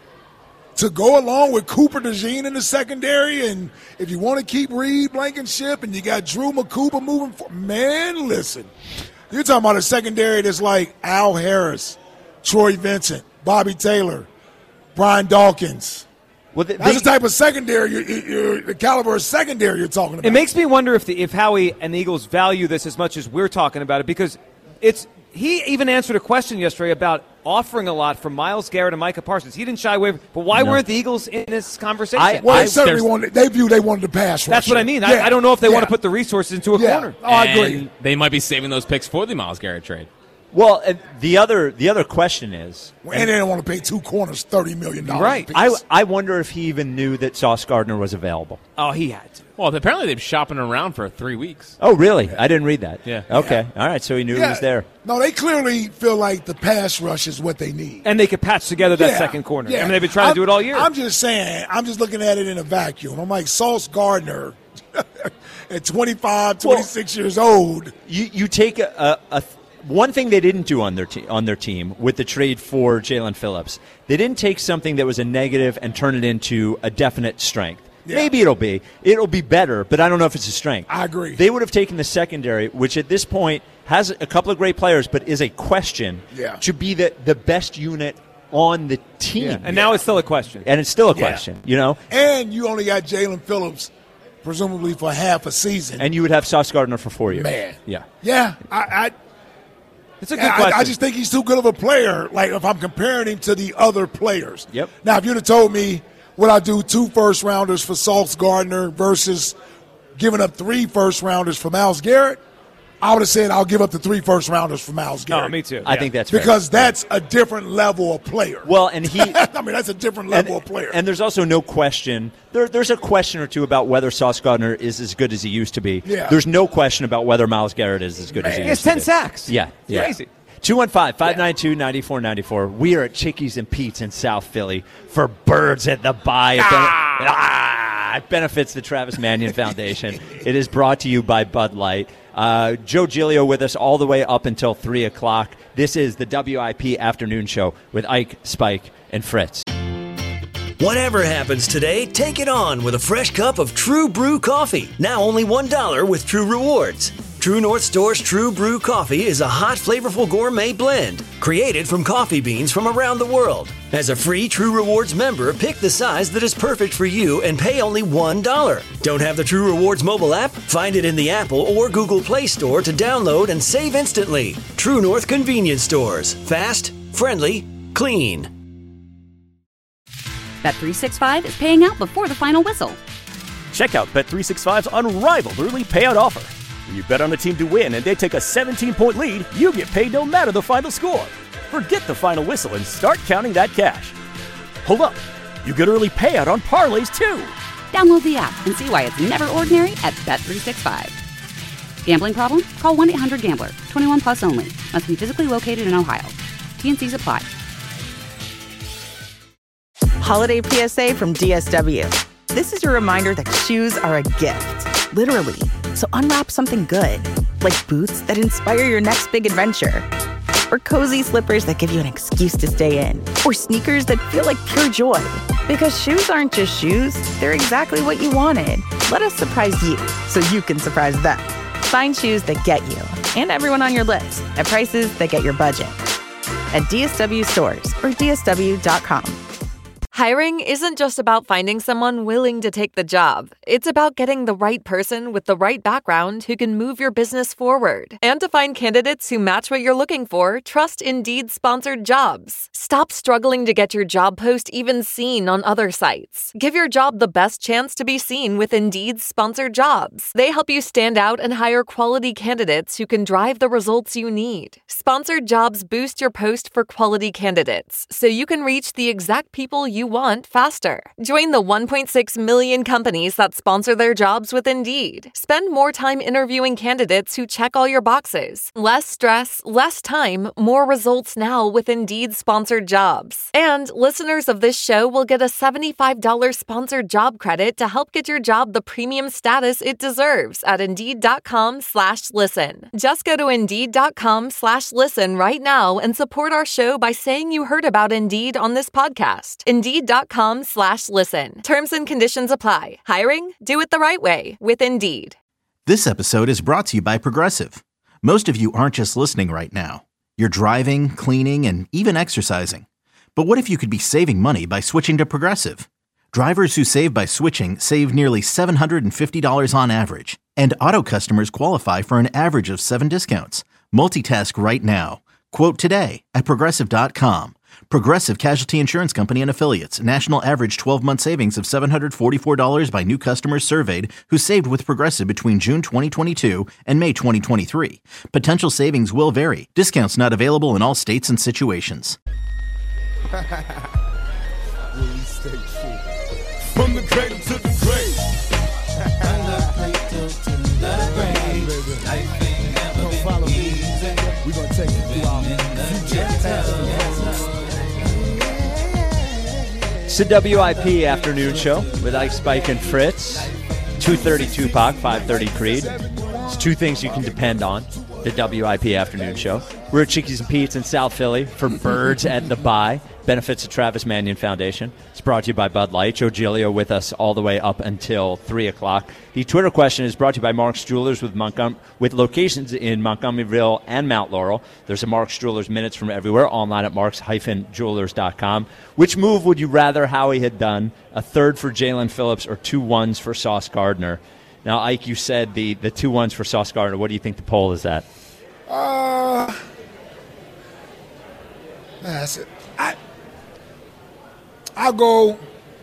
Speaker 6: To go along with Cooper DeJean in the secondary, and if you want to keep Reed Blankenship and you got Drew McCoupa moving forward, man, listen. You're talking about a secondary that's like Al Harris, Troy Vincent, Bobby Taylor, Brian Dawkins.
Speaker 5: Well, they,
Speaker 6: That's the type of secondary, you're, you're, the caliber of secondary you're talking about.
Speaker 8: It makes me wonder if the if Howie and the Eagles value this as much as we're talking about it, because it's he even answered a question yesterday about offering a lot from Myles Garrett and Micah Parsons. He didn't shy away, but why
Speaker 5: No.
Speaker 8: weren't the Eagles in this conversation?
Speaker 5: I-
Speaker 6: Well,
Speaker 5: I-
Speaker 6: they certainly
Speaker 5: there's-
Speaker 6: wanted, they view they wanted to pass.
Speaker 8: That's what I mean.
Speaker 6: Yeah.
Speaker 8: I, I don't know if they
Speaker 6: Yeah.
Speaker 8: want to put the resources into a
Speaker 6: Yeah.
Speaker 8: corner.
Speaker 6: Oh, I
Speaker 7: And
Speaker 6: agree.
Speaker 7: they might be saving those picks for the Myles Garrett trade.
Speaker 5: Well, uh, the other the other question is,
Speaker 6: and they don't want to pay two corners thirty million dollars.
Speaker 8: Right.
Speaker 5: I I wonder if he even knew that Sauce Gardner was available.
Speaker 8: Oh, he had to.
Speaker 7: Well, apparently they've been shopping around for three weeks.
Speaker 5: Oh, really? I didn't read that.
Speaker 7: Yeah.
Speaker 5: Okay. All right. So he knew
Speaker 6: Yeah.
Speaker 5: he was there.
Speaker 6: No, they clearly feel like the pass rush is what they need.
Speaker 8: And they could patch together that
Speaker 6: Yeah,
Speaker 8: second corner.
Speaker 6: yeah.
Speaker 8: I mean, they've been trying
Speaker 6: I'm-
Speaker 8: to do it all year.
Speaker 6: I'm just saying, I'm just looking at it in a vacuum. I'm like, Sauce Gardner at twenty-five, twenty-six years old.
Speaker 5: You you take a, a, a one thing they didn't do on their te- on their team with the trade for Jalen Phillips. They didn't take something that was a negative and turn it into a definite strength.
Speaker 6: Yeah.
Speaker 5: Maybe it'll be. It'll be better, but I don't know if it's a strength.
Speaker 6: I agree.
Speaker 5: They would have taken the secondary, which at this point has a couple of great players, but is a question
Speaker 6: Yeah.
Speaker 5: to be the, the best unit on the team.
Speaker 8: Yeah. And now it's still a question.
Speaker 5: And it's still a
Speaker 6: Yeah.
Speaker 5: question, you know?
Speaker 6: And you only got Jalen Phillips, presumably for half a season.
Speaker 5: And you would have Sauce Gardner for four years.
Speaker 6: Man.
Speaker 5: Yeah.
Speaker 6: Yeah, I, I
Speaker 8: It's a good
Speaker 6: I,
Speaker 8: question.
Speaker 6: I just think he's too good of a player. Like if I'm comparing him to the other players.
Speaker 5: Yep.
Speaker 6: Now, if you'd have told me, would I do two first rounders for Sauce Gardner versus giving up three first rounders for Myles Garrett, I would have said I'll give up the three first rounders for Myles Garrett.
Speaker 8: Oh, me too.
Speaker 5: I
Speaker 8: Yeah.
Speaker 5: think that's fair.
Speaker 6: Because that's a different level of player.
Speaker 5: Well, and he.
Speaker 6: I mean, that's a different level
Speaker 5: and,
Speaker 6: of player.
Speaker 5: and there's also no question. There, there's a question or two about whether Sauce Gardner is as good as he used to be.
Speaker 6: Yeah.
Speaker 5: There's no question about whether Myles Garrett is as good as he
Speaker 6: Man.
Speaker 5: used
Speaker 8: It's
Speaker 5: to
Speaker 8: ten
Speaker 5: be.
Speaker 8: sacks.
Speaker 5: Yeah. yeah.
Speaker 8: Crazy.
Speaker 5: two one five, five nine two, nine four nine four. We are at Chickies and Pete's in South Philly for Birds at the Bye. It, bene- ah, it benefits the Travis Manion Foundation. It is brought to you by Bud Light. Uh, Joe Giglio with us all the way up until three o'clock. This is the W I P Afternoon Show with Ike, Spike, and Fritz.
Speaker 1: Whatever happens today, take it on with a fresh cup of True Brew coffee. Now only one dollar with True Rewards. True North Store's True Brew coffee is a hot, flavorful gourmet blend created from coffee beans from around the world. As a free True Rewards member, pick the size that is perfect for you and pay only one dollar. Don't have the True Rewards mobile app? Find it in the Apple or Google Play Store to download and save instantly. True North Convenience Stores. Fast, friendly, clean.
Speaker 2: Bet three sixty-five is paying out before the final whistle.
Speaker 3: Check out Bet three sixty-five's unrivaled early payout offer. When you bet on a team to win and they take a seventeen-point lead, you get paid no matter the final score. Forget the final whistle and start counting that cash. Hold up. You get early payout on parlays, too.
Speaker 2: Download the app and see why it's never ordinary at Bet three sixty-five. Gambling problem? Call one eight hundred gambler. twenty-one plus only. Must be physically located in Ohio. T N Cs apply.
Speaker 9: Holiday P S A from D S W. This is your reminder that shoes are a gift, literally. So unwrap something good, like boots that inspire your next big adventure, or cozy slippers that give you an excuse to stay in, or sneakers that feel like pure joy. Because shoes aren't just shoes, they're exactly what you wanted. Let us surprise you so you can surprise them. Find shoes that get you and everyone on your list at prices that get your budget. At D S W stores or D S W dot com.
Speaker 10: Hiring isn't just about finding someone willing to take the job. It's about getting the right person with the right background who can move your business forward. And to find candidates who match what you're looking for, trust Indeed-sponsored jobs. Stop struggling to get your job post even seen on other sites. Give your job the best chance to be seen with Indeed-sponsored jobs. They help you stand out and hire quality candidates who can drive the results you need. Sponsored jobs boost your post for quality candidates, so you can reach the exact people you want faster. Join the one point six million companies that sponsor their jobs with Indeed. Spend more time interviewing candidates who check all your boxes. Less stress, less time, more results now with Indeed sponsored jobs. And listeners of this show will get a seventy-five dollars sponsored job credit to help get your job the premium status it deserves at Indeed.com slash listen. Just go to Indeed.com slash listen right now and support our show by saying you heard about Indeed on this podcast. Indeed.com slash listen. Terms and conditions apply. Hiring? Do it the right way with Indeed.
Speaker 4: This episode is brought to you by Progressive. Most of you aren't just listening right now. You're driving, cleaning, and even exercising. But what if you could be saving money by switching to Progressive? Drivers who save by switching save nearly seven hundred fifty dollars on average. And auto customers qualify for an average of seven discounts. Multitask right now. Quote today at Progressive dot com. Progressive Casualty Insurance Company and Affiliates. National average twelve-month savings of seven hundred forty-four dollars by new customers surveyed who saved with Progressive between June twenty twenty-two and May twenty twenty-three. Potential savings will vary. Discounts not available in all states and situations.
Speaker 12: Will we stay true? From the cradle to the grave. From the cradle to the grave. Life ain't never been easy. We're going to take it through our future, past, and present.
Speaker 5: It's the W I P afternoon show with Ike, Spike, and Fritz. two thirty Tupac, five thirty Creed. It's two things you can depend on. The W I P afternoon show. We're at Chickies and Pete's in South Philly for Birds at the Bye. Benefits the Travis Manion Foundation. It's brought to you by Bud Light. Joe Giglio with us all the way up until three o'clock. The Twitter question is brought to you by Mark's Jewelers with Montgom- with locations in Montgomeryville and Mount Laurel. There's a Mark's Jewelers Minutes from everywhere, online at marks dash jewelers dot com. Which move would you rather Howie had done? A third for Jalen Phillips or two ones for Sauce Gardner? Now, Ike, you said the, the two ones for Sauce Gardner. What do you think the poll is at?
Speaker 6: Uh, that's it. I, I'll go.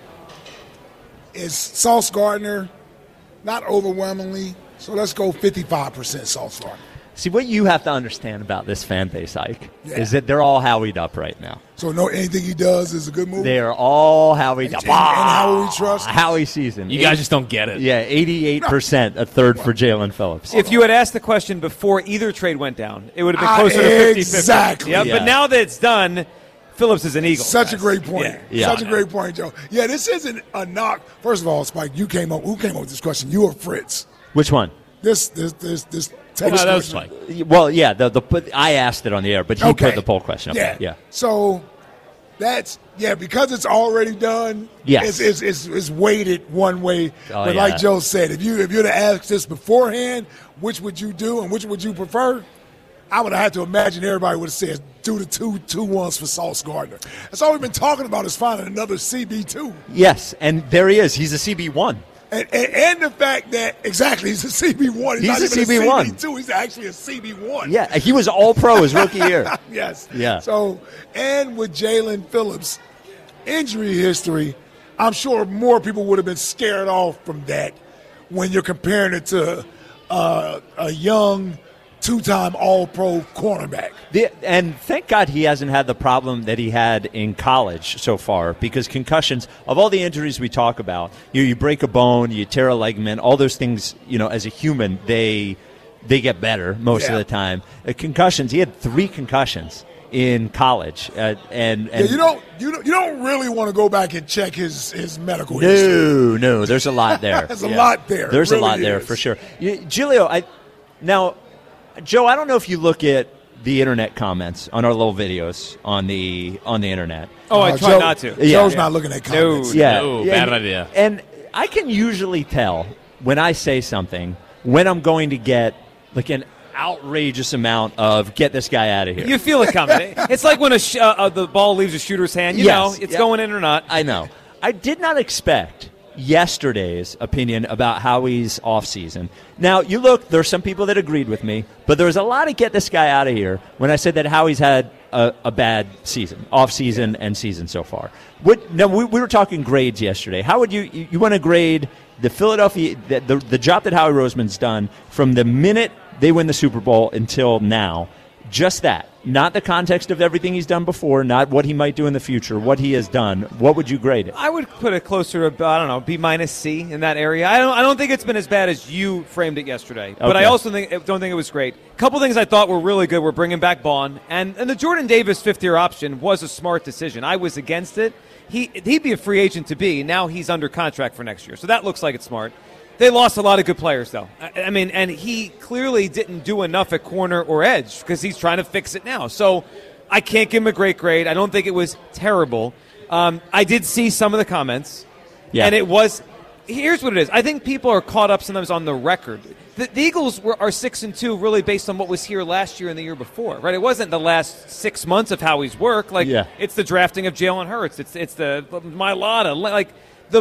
Speaker 6: Is Sauce Gardner not overwhelmingly? So let's go fifty-five percent Sauce Gardner.
Speaker 5: See, what you have to understand about this fan base, Ike,
Speaker 6: Yeah.
Speaker 5: is that they're all Howied up right now.
Speaker 6: So no, anything he does is a good move.
Speaker 5: They are all Howied
Speaker 6: and,
Speaker 5: up.
Speaker 6: and, and Howie we trust.
Speaker 5: Howie season.
Speaker 7: You guys just don't get it.
Speaker 5: Yeah, eighty-eight percent a third for Jalen Phillips.
Speaker 8: If you had asked the question before either trade went down, it would have been
Speaker 6: Ah,
Speaker 8: closer to fifty-fifty.
Speaker 6: exactly.
Speaker 8: Yep,
Speaker 5: Yeah.
Speaker 8: But now that it's done, Phillips is an Eagle.
Speaker 6: Such a
Speaker 8: guys.
Speaker 6: great point.
Speaker 8: Yeah.
Speaker 5: Yeah.
Speaker 6: Such a great point, Joe. Yeah, this isn't a knock. First of all, Spike, you came up. Who came up with this question? You or Fritz?
Speaker 5: Which one?
Speaker 6: This, this, this, this.
Speaker 7: No,
Speaker 6: text
Speaker 7: that was
Speaker 6: question.
Speaker 7: Spike.
Speaker 5: Well, yeah, the, the put, I asked it on the air, but he
Speaker 6: Okay.
Speaker 5: put the poll question up
Speaker 6: Yeah.
Speaker 5: there. Yeah.
Speaker 6: So that's yeah, because it's already done.
Speaker 5: Yes.
Speaker 6: It's it's, it's, it's weighted one way.
Speaker 5: Oh,
Speaker 6: but
Speaker 5: yeah.
Speaker 6: like Joe said, if you if you'd have asked this beforehand, which would you do and which would you prefer? I would have had to imagine everybody would have said do the two two ones for Sauce Gardner. That's all we've been talking about is finding another C B two.
Speaker 5: Yes, and there he is. He's a C B one.
Speaker 6: And, and, and the fact that, exactly, he's a C B one. He's,
Speaker 5: He's
Speaker 6: not
Speaker 5: a
Speaker 6: even
Speaker 5: C B one.
Speaker 6: a C B two. He's actually a C B one.
Speaker 5: Yeah, he was all pro his rookie year.
Speaker 6: Yes.
Speaker 5: Yeah.
Speaker 6: So, and with Jalen Phillips' injury history, I'm sure more people would have been scared off from that when you're comparing it to uh, a young two-time All-Pro cornerback.
Speaker 5: The, and thank God he hasn't had the problem that he had in college so far, because concussions, of all the injuries we talk about, you, you break a bone, you tear a ligament, all those things, you know, as a human, they they get better most
Speaker 6: Yeah.
Speaker 5: of the time. Uh, concussions, he had three concussions in college. Uh, and, and
Speaker 6: Yeah, you don't, you don't, you don't really want to go back and check his, his medical history.
Speaker 5: No, no, there's a lot there.
Speaker 6: There's a lot there.
Speaker 5: There's
Speaker 6: It
Speaker 5: a lot
Speaker 6: really
Speaker 5: there
Speaker 6: is.
Speaker 5: for sure. You, Giglio, I now, Joe, I don't know if you look at the internet comments on our little videos on the on the internet.
Speaker 8: Oh, I
Speaker 6: Uh,
Speaker 8: try
Speaker 6: Joe-
Speaker 8: not to.
Speaker 5: Yeah.
Speaker 6: Joe's not looking at comments.
Speaker 5: Yeah,
Speaker 7: No,
Speaker 5: yeah,
Speaker 7: bad idea.
Speaker 5: And I can usually tell when I say something when I'm going to get like an outrageous amount of "get this guy out of here."
Speaker 8: You feel it coming. It's like when a sh- uh, uh, the ball leaves a shooter's hand. You
Speaker 5: Yes.
Speaker 8: know, it's
Speaker 5: Yeah.
Speaker 8: going in or not.
Speaker 5: I know. I did not expect yesterday's opinion about Howie's offseason. Now, you look, there's some people that agreed with me, but there was a lot of get this guy out of here when I said that Howie's had a, a bad season, offseason and season so far. What, now, we, we were talking grades yesterday. How would you, you, you want to grade the Philadelphia, the, the, the job that Howie Roseman's done from the minute they win the Super Bowl until now, just that, not the context of everything he's done before, not what he might do in the future, what he has done. What would you grade it?
Speaker 8: I would put it closer to, I don't know, B minus C in that area. I don't I don't think it's been as bad as you framed it yesterday. But
Speaker 5: Okay.
Speaker 8: I also think don't think it was great. A couple things I thought were really good were bringing back Bond. And, and the Jordan Davis fifth-year option was a smart decision. I was against it. He, he'd be a free agent to be. Now he's under contract for next year. So that looks like it's smart. They lost a lot of good players, though. I, I mean, and he clearly didn't do enough at corner or edge because he's trying to fix it now. So I can't give him a great grade. I don't think it was terrible. Um, I did see some of the comments,
Speaker 5: Yeah.
Speaker 8: and it was. Here's what it is. I think people are caught up sometimes on the record. The, the Eagles were are six and two, really based on what was here last year and the year before, right? It wasn't the last six months of Howie's work. Like
Speaker 5: Yeah.
Speaker 8: it's the drafting of Jalen Hurts. It's it's the Mailata. Like the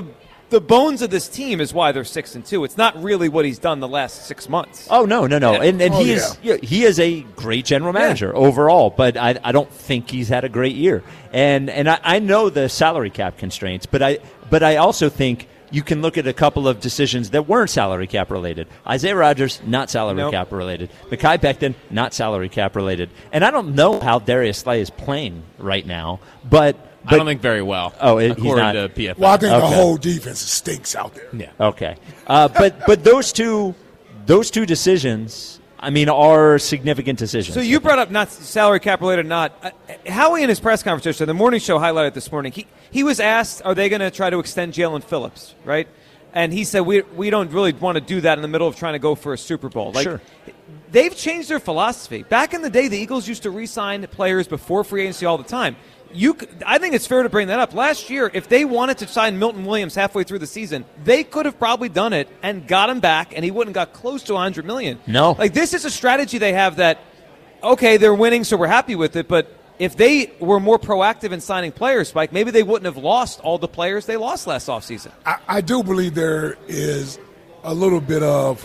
Speaker 8: the bones of this team is why they're six and two. It's not really what he's done the last six months.
Speaker 5: Oh no, no, no,
Speaker 8: Yeah.
Speaker 5: and and
Speaker 8: Oh,
Speaker 5: he
Speaker 8: yeah.
Speaker 5: is yeah, he is a great general manager overall, but I I don't think he's had a great year, and and I, I know the salary cap constraints, but I but I also think you can look at a couple of decisions that weren't salary cap related. Isaiah Rodgers, not salary
Speaker 8: Nope.
Speaker 5: cap related. Mekhi Becton, not salary cap related. And I don't know how Darius Slay is playing right now, but, but
Speaker 7: I don't think very well.
Speaker 5: Oh, it, he's
Speaker 7: according
Speaker 5: not.
Speaker 7: to P F F.
Speaker 6: Well, I think the
Speaker 5: Okay.
Speaker 6: whole defense stinks out there.
Speaker 7: Yeah.
Speaker 5: Okay, uh, but but those two those two decisions, I mean, are significant decisions.
Speaker 8: So you brought up not salary cap related, or not. Uh, Howie in his press conference, the morning show highlighted this morning. He he was asked, "Are they going to try to extend Jalen Phillips?" Right, and he said, "We we don't really want to do that in the middle of trying to go for a Super Bowl." Like,
Speaker 5: Sure.
Speaker 8: They've changed their philosophy. Back in the day, the Eagles used to re-sign players before free agency all the time. You, c- I think it's fair to bring that up. Last year, if they wanted to sign Milton Williams halfway through the season, they could have probably done it and got him back, and he wouldn't have got close to one hundred million dollars.
Speaker 5: No.
Speaker 8: Like, this is a strategy they have that, okay, they're winning, so we're happy with it, but if they were more proactive in signing players, Spike, maybe they wouldn't have lost all the players they lost last offseason.
Speaker 6: I, I do believe there is a little bit of,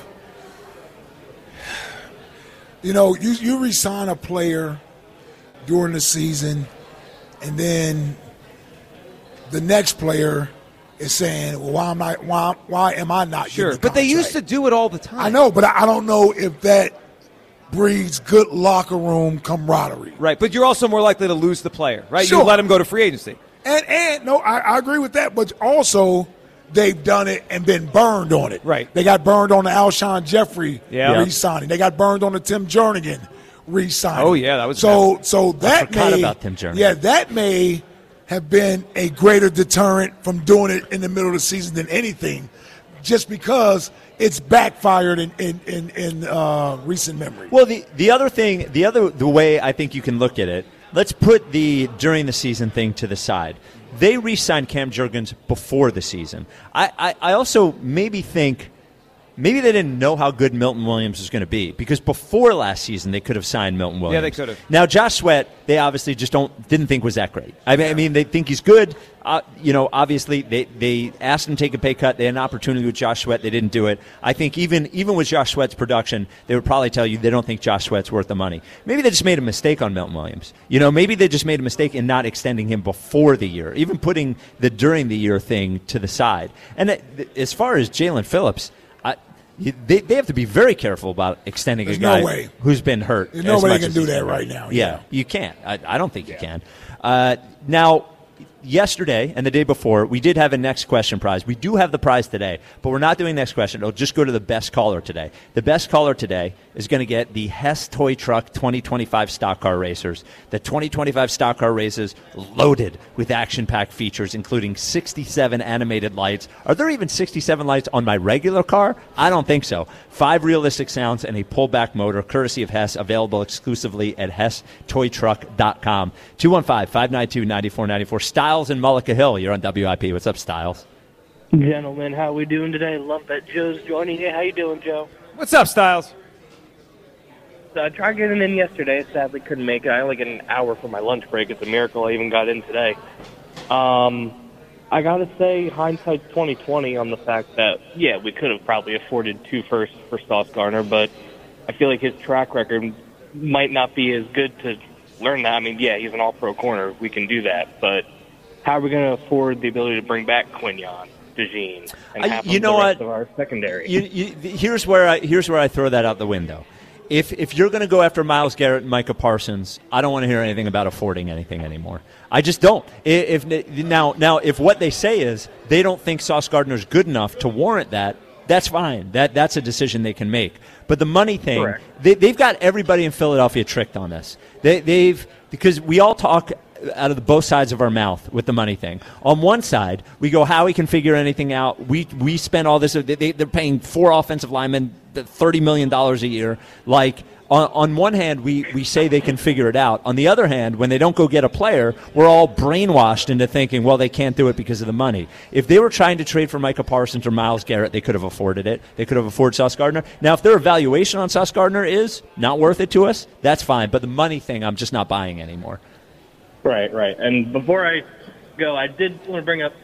Speaker 6: you know, you, you re-sign a player during the season, and then the next player is saying, well, why am I, why, why am I not
Speaker 8: Sure,
Speaker 6: getting the
Speaker 8: but they
Speaker 6: contract?
Speaker 8: used to do it all the time.
Speaker 6: I know, but I I don't know if that breeds good locker room camaraderie.
Speaker 8: Right, but you're also more likely to lose the player, right?
Speaker 6: Sure.
Speaker 8: You let him go to free agency.
Speaker 6: And and no, I, I agree with that, but also they've done it and been burned on it.
Speaker 8: Right.
Speaker 6: They got burned on the Alshon Jeffrey
Speaker 8: Yeah.
Speaker 6: re-signing. They got burned on the Tim Jernigan re-signing.
Speaker 8: Oh, yeah, that was
Speaker 6: so.
Speaker 8: bad.
Speaker 6: So that
Speaker 5: forgot
Speaker 6: may
Speaker 5: about Tim Jernigan.
Speaker 6: yeah that may have been a greater deterrent from doing it in the middle of the season than anything, just because it's backfired in in in, in uh, recent memory.
Speaker 5: Well, the the other thing, the other the way I think you can look at it, let's put the during the season thing to the side. They re-signed Cam Jurgens before the season. I, I, I also maybe think maybe they didn't know how good Milton Williams was going to be, because before last season they could have signed Milton Williams.
Speaker 8: Yeah, they could have.
Speaker 5: Now Josh Sweat, they obviously just don't didn't think was that great. I mean, I mean they think he's good. Uh, you know, obviously they, they asked him to take a pay cut. They had an opportunity with Josh Sweat. They didn't do it. I think even even with Josh Sweat's production, they would probably tell you they don't think Josh Sweat's worth the money. Maybe they just made a mistake on Milton Williams. You know, maybe they just made a mistake in not extending him before the year, even putting the during the year thing to the side. And it, as far as Jalen Phillips, I, they they have to be very careful about extending
Speaker 6: There's
Speaker 5: a guy
Speaker 6: no way.
Speaker 5: who's been hurt.
Speaker 6: There's no
Speaker 5: as
Speaker 6: way they
Speaker 5: much
Speaker 6: can
Speaker 5: as
Speaker 6: do
Speaker 5: he's
Speaker 6: that
Speaker 5: been
Speaker 6: right
Speaker 5: hurt.
Speaker 6: now.
Speaker 5: Yeah,
Speaker 6: Yeah.
Speaker 5: you can't. I, I don't think you can. Uh, now, yesterday and the day before, we did have a next question prize. We do have the prize today, but we're not doing next question. It'll just go to the best caller today. The best caller today is going to get the Hess Toy Truck twenty twenty-five Stock Car Racers. The twenty twenty-five Stock Car Races loaded with action-packed features, including sixty-seven animated lights. Are there even sixty-seven lights on my regular car? I don't think so. Five realistic sounds and a pullback motor, courtesy of Hess, available exclusively at hess toy truck dot com. two one five, five nine two, nine four nine four. Styles in Mullica Hill. You're on W I P. What's up, Styles?
Speaker 13: Gentlemen, how we doing today? Love that Joe's joining. Hey, how you doing, Joe?
Speaker 8: What's up, Styles?
Speaker 13: So I tried getting in yesterday. Sadly, couldn't make it. I only get an hour for my lunch break. It's a miracle I even got in today. Um, I gotta say, hindsight's twenty twenty on the fact that yeah, we could have probably afforded two firsts for Sauce Gardner, but I feel like his track record might not be as good to learn that. I mean, yeah, he's an all-pro corner. We can do that, but how are we going to afford the ability to bring back Quinyon, DeJean, and
Speaker 5: I-
Speaker 13: half
Speaker 5: you
Speaker 13: of
Speaker 5: know
Speaker 13: the rest
Speaker 5: what?
Speaker 13: of our secondary?
Speaker 5: You, you, here's where I here's where I throw that out the window. If if you're going to go after Myles Garrett and Micah Parsons, I don't want to hear anything about affording anything anymore. I just don't. If, if now now if what they say is they don't think Sauce Gardner's good enough to warrant that, that's fine. That that's a decision they can make. But the money thing,
Speaker 13: Correct.
Speaker 5: they, they've got everybody in Philadelphia tricked on this. They, they've because we all talk out of the both sides of our mouth with the money thing. On one side, we go, how we can figure anything out. We we spend all this. They, they're paying four offensive linemen thirty million dollars a year. Like, on, on one hand, we, we say they can figure it out. On the other hand, when they don't go get a player, we're all brainwashed into thinking, well, they can't do it because of the money. If they were trying to trade for Micah Parsons or Myles Garrett, they could have afforded it. They could have afforded Sauce Gardner. Now, if their evaluation on Sauce Gardner is not worth it to us, that's fine. But the money thing, I'm just not buying anymore.
Speaker 13: Right, right. And before I go, I did want to bring up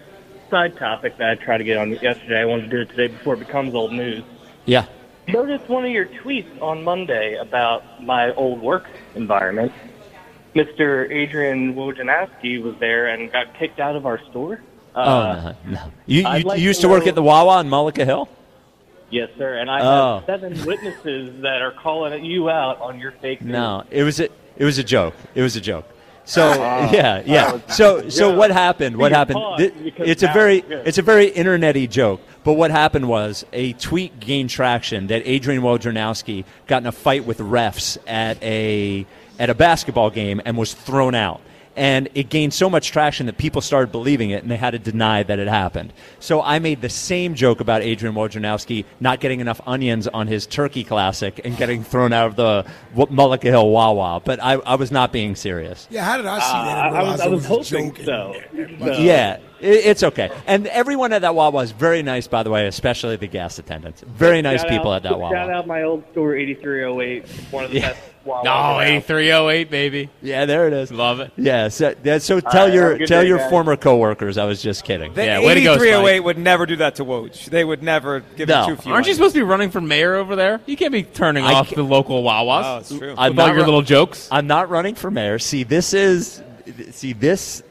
Speaker 13: side topic that I tried to get on yesterday. I wanted to do it today before it becomes old news.
Speaker 5: Yeah.
Speaker 13: Noticed one of your tweets on Monday about my old work environment. Mister Adrian Wojnarowski was there and got kicked out of our store. Uh,
Speaker 5: oh, no, no. You, you,
Speaker 13: like
Speaker 5: you used
Speaker 13: to
Speaker 5: to work
Speaker 13: know-
Speaker 5: at the Wawa in Mullica Hill?
Speaker 13: Yes, sir. And I
Speaker 5: Oh.
Speaker 13: have seven witnesses that are calling you out on your fake news.
Speaker 5: No, it was a, it was a joke. It was a joke. So
Speaker 13: Oh.
Speaker 5: yeah, yeah.
Speaker 13: Oh.
Speaker 5: So so
Speaker 13: Yeah.
Speaker 5: what happened? What
Speaker 13: You're
Speaker 5: happened?
Speaker 13: caught
Speaker 5: Th-
Speaker 13: because
Speaker 5: It's a
Speaker 13: now
Speaker 5: very
Speaker 13: it's good.
Speaker 5: it's a very internet-y joke. But what happened was a tweet gained traction that Adrian Wojnarowski got in a fight with refs at a at a basketball game and was thrown out. And it gained so much traction that people started believing it, and they had to deny that it happened. So I made the same joke about Adrian Wojnarowski not getting enough onions on his turkey classic and getting thrown out of the W- Mullica Hill Wawa. But I, I was not being serious.
Speaker 6: Yeah, how did I see
Speaker 13: Uh,
Speaker 6: that?
Speaker 13: I,
Speaker 6: and
Speaker 13: I was,
Speaker 6: realize
Speaker 13: I
Speaker 6: it
Speaker 13: was
Speaker 6: a
Speaker 13: hoping
Speaker 6: joke
Speaker 13: so.
Speaker 6: and-
Speaker 13: So-
Speaker 5: Yeah, it, it's okay. And everyone at that Wawa is very nice, by the way, especially the gas attendants. Very nice
Speaker 13: Shout
Speaker 5: people
Speaker 13: out-
Speaker 5: at that Wawa.
Speaker 13: Shout out my old store, eighty-three oh eight, one of the
Speaker 5: Yeah.
Speaker 13: best Wawas
Speaker 7: Oh,
Speaker 13: around.
Speaker 7: eighty-three oh eight, baby.
Speaker 5: Yeah, there it is.
Speaker 7: Love it.
Speaker 5: Yeah, so, that- so tell
Speaker 13: right, have
Speaker 5: your
Speaker 13: a good
Speaker 5: tell
Speaker 13: day,
Speaker 5: your
Speaker 13: guys.
Speaker 5: former coworkers I was just kidding.
Speaker 8: The
Speaker 7: Yeah, way to go,
Speaker 8: eighty-three oh eight
Speaker 7: Spike.
Speaker 8: would never do that to Woj. They would never give
Speaker 5: No.
Speaker 8: him too few.
Speaker 7: Aren't you
Speaker 8: onions.
Speaker 7: supposed to be running for mayor over there? You can't be turning
Speaker 5: I
Speaker 7: off
Speaker 5: ca-
Speaker 7: the local Wawas.
Speaker 8: Oh, it's true.
Speaker 5: I'm
Speaker 7: With all
Speaker 5: not
Speaker 7: your
Speaker 5: ru-
Speaker 7: little jokes.
Speaker 5: I'm not running for mayor. See, this is see this.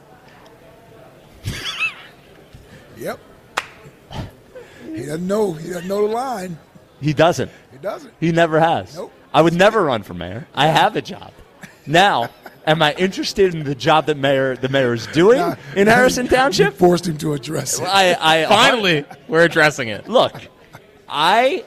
Speaker 6: Yep. He doesn't know. He doesn't know the line.
Speaker 5: He doesn't.
Speaker 6: He doesn't.
Speaker 5: He never has.
Speaker 6: Nope.
Speaker 5: I would never run for mayor. I have a job. Now, am I interested in the job that mayor the mayor is doing
Speaker 6: Nah,
Speaker 5: in Harrison Township?
Speaker 6: You forced him to address it.
Speaker 5: I, I
Speaker 7: Finally, we're addressing it.
Speaker 5: look. I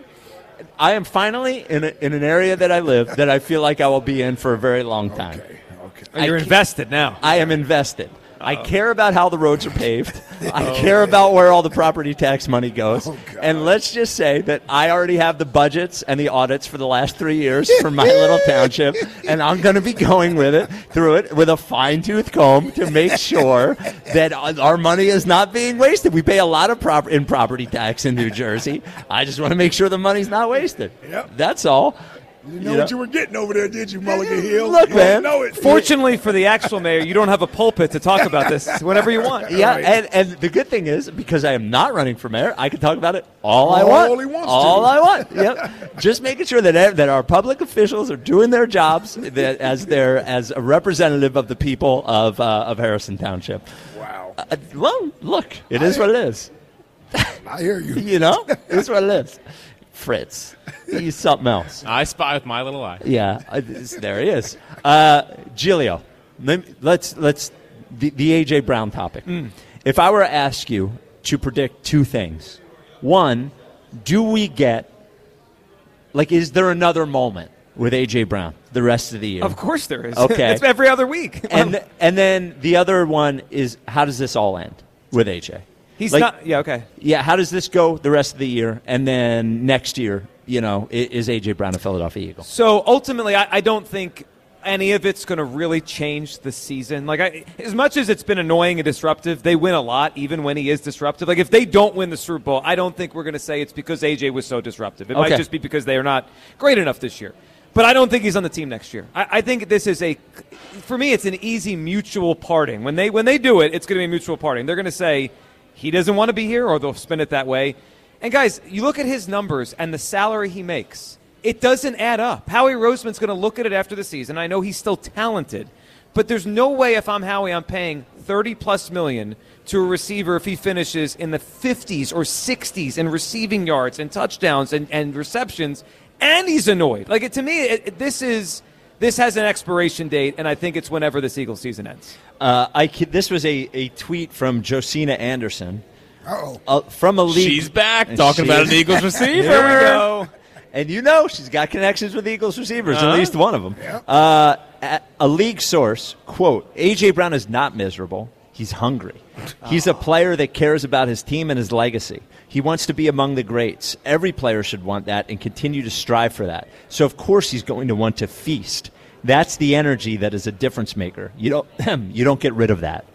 Speaker 5: I am finally in a, in an area that I live that I feel like I will be in for a very long time.
Speaker 6: Okay. Okay.
Speaker 8: Oh, you're
Speaker 5: I-
Speaker 8: invested now.
Speaker 5: I am invested. I care about how the roads are paved. I care about where all the property tax money goes.
Speaker 6: Oh, God.
Speaker 5: And let's just say that I already have the budgets and the audits for the last three years for my little township, and I'm going to be going with it through it with a fine-tooth comb to make sure that our money is not being wasted. We pay a lot of prop- in property tax in New Jersey. I just want to make sure the money's not wasted.
Speaker 6: Yep.
Speaker 5: That's all.
Speaker 6: You didn't know
Speaker 5: You
Speaker 6: what
Speaker 5: know?
Speaker 6: you were getting over there, did you, Mulligan Hill?
Speaker 5: Look,
Speaker 6: you
Speaker 5: man,
Speaker 6: didn't know it.
Speaker 8: Fortunately for the actual mayor, you don't have a pulpit to talk about this whenever you want.
Speaker 5: Yeah,
Speaker 6: Right.
Speaker 5: and, and the good thing is, because I am not running for mayor, I can talk about it all, I
Speaker 6: All
Speaker 5: want.
Speaker 6: he wants
Speaker 5: all
Speaker 6: to.
Speaker 5: I want. Yep. Just making sure that that our public officials are doing their jobs that, as their as a representative of the people of uh, of Harrison Township.
Speaker 6: Wow.
Speaker 5: Uh, well, look, it is what it is.
Speaker 6: I hear you.
Speaker 5: You know, it's what it is. Fritz, he's something else.
Speaker 7: I spy with my little eye.
Speaker 5: Yeah, uh, this- there he is. Uh, Giglio, let- let's let's the, the A J Brown topic. If I were to ask you to predict two things, one, do we get like is there another moment with A J Brown the rest of the year?
Speaker 8: Of course there is.
Speaker 5: Okay.
Speaker 8: It's every other week.
Speaker 5: And th- and then the other one is how does this all end with A J?
Speaker 8: He's
Speaker 5: Like-
Speaker 8: not. Yeah, okay.
Speaker 5: Yeah, how does this go the rest of the year? And then next year, you know, i- is A J Brown a Philadelphia Eagle?
Speaker 8: So ultimately, I, I don't think any of it's going to really change the season. Like, I, as much as it's been annoying and disruptive, they win a lot, even when he is disruptive. Like, if they don't win the Super Bowl, I don't think we're going to say it's because A J was so disruptive. It
Speaker 5: Okay.
Speaker 8: might just be because they are not great enough this year. But I don't think he's on the team next year. I, I think this is a, for me, it's an easy mutual parting. When they when they do it, it's going to be a mutual parting. They're going to say he doesn't want to be here, or they'll spin it that way. And guys, you look at his numbers and the salary he makes. It doesn't add up. Howie Roseman's going to look at it after the season. I know he's still talented, but there's no way if I'm Howie, I'm paying thirty plus million to a receiver if he finishes in the fifties or sixties in receiving yards and touchdowns and, and receptions, and he's annoyed. Like, it, to me, it, it- this is this has an expiration date, and I think it's whenever this Eagles season ends.
Speaker 5: Uh, I ki- this was a, a tweet from Josina Anderson
Speaker 6: Uh-oh.
Speaker 5: uh, from a league.
Speaker 7: She's back
Speaker 5: And
Speaker 7: talking
Speaker 5: she-
Speaker 7: about an Eagles receiver.
Speaker 5: There we go. And you know she's got connections with Eagles receivers,
Speaker 7: Uh-huh.
Speaker 5: at least one of them. Uh, a, a league source, quote, A J Brown is not miserable. He's hungry. He's a player that cares about his team and his legacy. He wants to be among the greats. Every player should want that and continue to strive for that. So, of course, he's going to want to feast. That's the energy that is a difference maker. You don't, you don't get rid of that.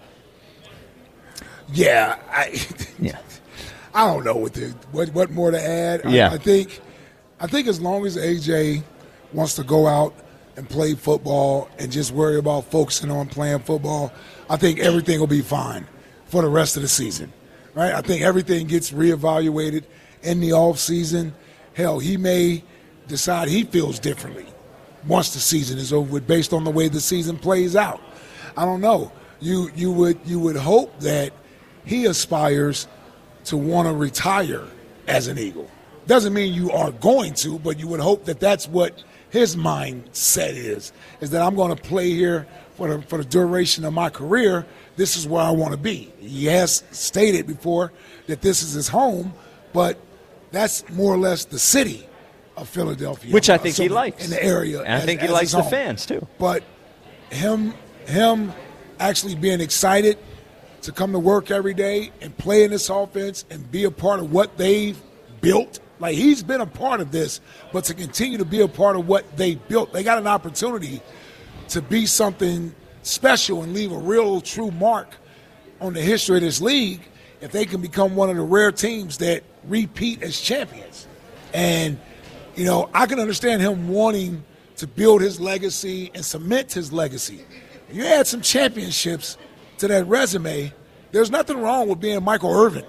Speaker 6: Yeah, I,
Speaker 5: Yeah.
Speaker 6: I don't know what the, what what more to add.
Speaker 5: Yeah.
Speaker 6: I, I think I think as long as A J wants to go out and play football and just worry about focusing on playing football, I think everything will be fine for the rest of the season, right? I think everything gets reevaluated in the offseason. Hell, he may decide he feels differently once the season is over with based on the way the season plays out. I don't know. You you would you would hope that he aspires to want to retire as an Eagle. Doesn't mean you are going to, but you would hope that that's what his mindset is, is that I'm going to play here for the, for the duration of my career. This is where I want to be. He has stated before that this is his home, but that's more or less the city of Philadelphia.
Speaker 5: Which I think he likes.
Speaker 6: In the area.
Speaker 5: And I
Speaker 6: as,
Speaker 5: think he
Speaker 6: as
Speaker 5: likes
Speaker 6: his
Speaker 5: the
Speaker 6: home.
Speaker 5: fans, too.
Speaker 6: But him, him actually being excited to come to work every day and play in this offense and be a part of what they've built. Like, he's been a part of this, but to continue to be a part of what they built, they got an opportunity to be something special and leave a real true mark on the history of this league if they can become one of the rare teams that repeat as champions. And, you know, I can understand him wanting to build his legacy and cement his legacy. You add some championships to that resume, there's nothing wrong with being Michael Irvin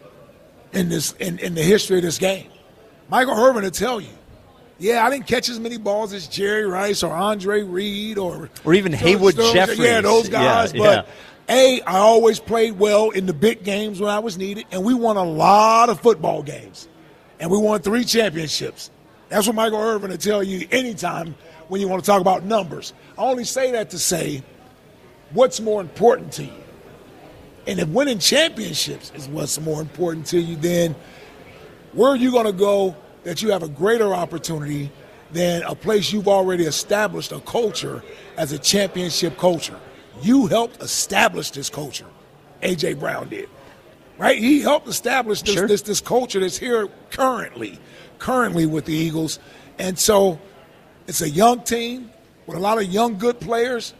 Speaker 6: in this in, in the history of this game. Michael Irvin will tell you, yeah, I didn't catch as many balls as Jerry Rice or Andre Reed or
Speaker 5: or even Haywood
Speaker 6: Stones.
Speaker 5: Jeffries.
Speaker 6: Yeah, those guys.
Speaker 5: Yeah,
Speaker 6: but
Speaker 5: yeah.
Speaker 6: A, I always played well in the big games when I was needed, and we won a lot of football games, and we won three championships. That's what Michael Irvin will tell you anytime when you want to talk about numbers. I only say that to say what's more important to you. And if winning championships is what's more important to you, then where are you going to go that you have a greater opportunity than a place you've already established a culture as a championship culture? You helped establish this culture. A J. Brown did, right? He helped establish this,
Speaker 5: Sure.
Speaker 6: this, this culture that's here currently, currently with the Eagles. And so it's a young team with a lot of young, good players.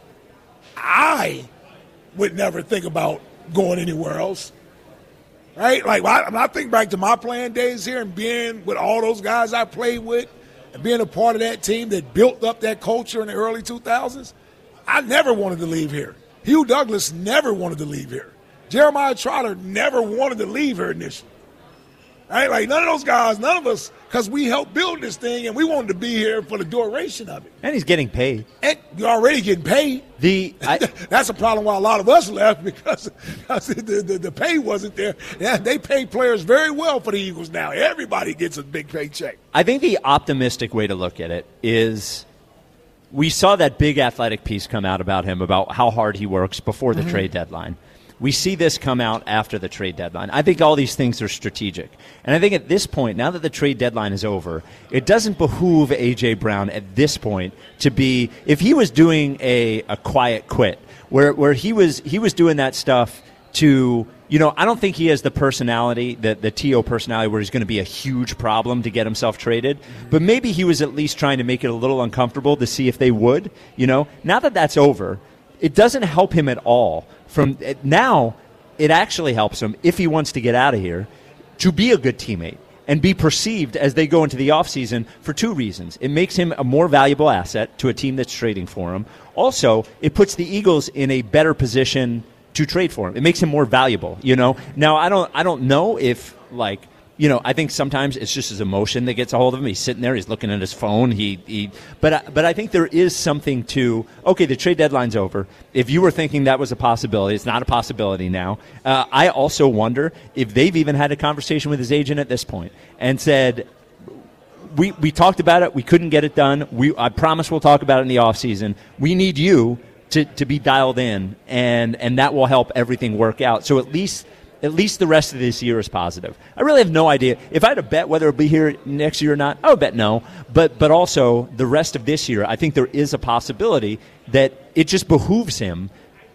Speaker 6: I would never think about going anywhere else, right? Like, when I think back to my playing days here and being with all those guys I played with and being a part of that team that built up that culture in the early two thousands, I never wanted to leave here. Hugh Douglas never wanted to leave here. Jeremiah Trotter never wanted to leave here initially. Right? Like, none of those guys, none of us, because we helped build this thing and we wanted to be here for the duration of it.
Speaker 5: And he's getting paid.
Speaker 6: And you're already getting paid.
Speaker 5: The I,
Speaker 6: That's a problem why a lot of us left because, because the, the, the pay wasn't there. Yeah, they pay players very well for the Eagles now. Everybody gets a big paycheck.
Speaker 5: I think the optimistic way to look at it is we saw that big athletic piece come out about him, about how hard he works before the
Speaker 6: Mhm.
Speaker 5: trade deadline. We see this come out after the trade deadline. I think all these things are strategic. And I think at this point, now that the trade deadline is over, it doesn't behoove A J. Brown at this point to be, if he was doing a, a quiet quit, where, where he was he was doing that stuff to, you know, I don't think he has the personality, the, the T O personality, where he's going to be a huge problem to get himself traded. But maybe he was at least trying to make it a little uncomfortable to see if they would, you know. Now that that's over, it doesn't help him at all. From now, it actually helps him, if he wants to get out of here, to be a good teammate and be perceived as they go into the offseason for two reasons. It makes him a more valuable asset to a team that's trading for him. Also, it puts the Eagles in a better position to trade for him. It makes him more valuable, you know. Now, I don't I don't know if, like, you know, I think sometimes it's just his emotion that gets a hold of him. He's sitting there, he's looking at his phone. He, he, but I, but I think there is something to, okay, the trade deadline's over. If you were thinking that was a possibility, it's not a possibility now. Uh, I also wonder if they've even had a conversation with his agent at this point and said, we we talked about it, we couldn't get it done. We I promise we'll talk about it in the offseason. We need you to, to be dialed in, and and that will help everything work out. So at least. At least the rest of this year is positive. I really have no idea. If I had to bet whether it'll be here next year or not, I would bet no. But but also the rest of this year, I think there is a possibility that it just behooves him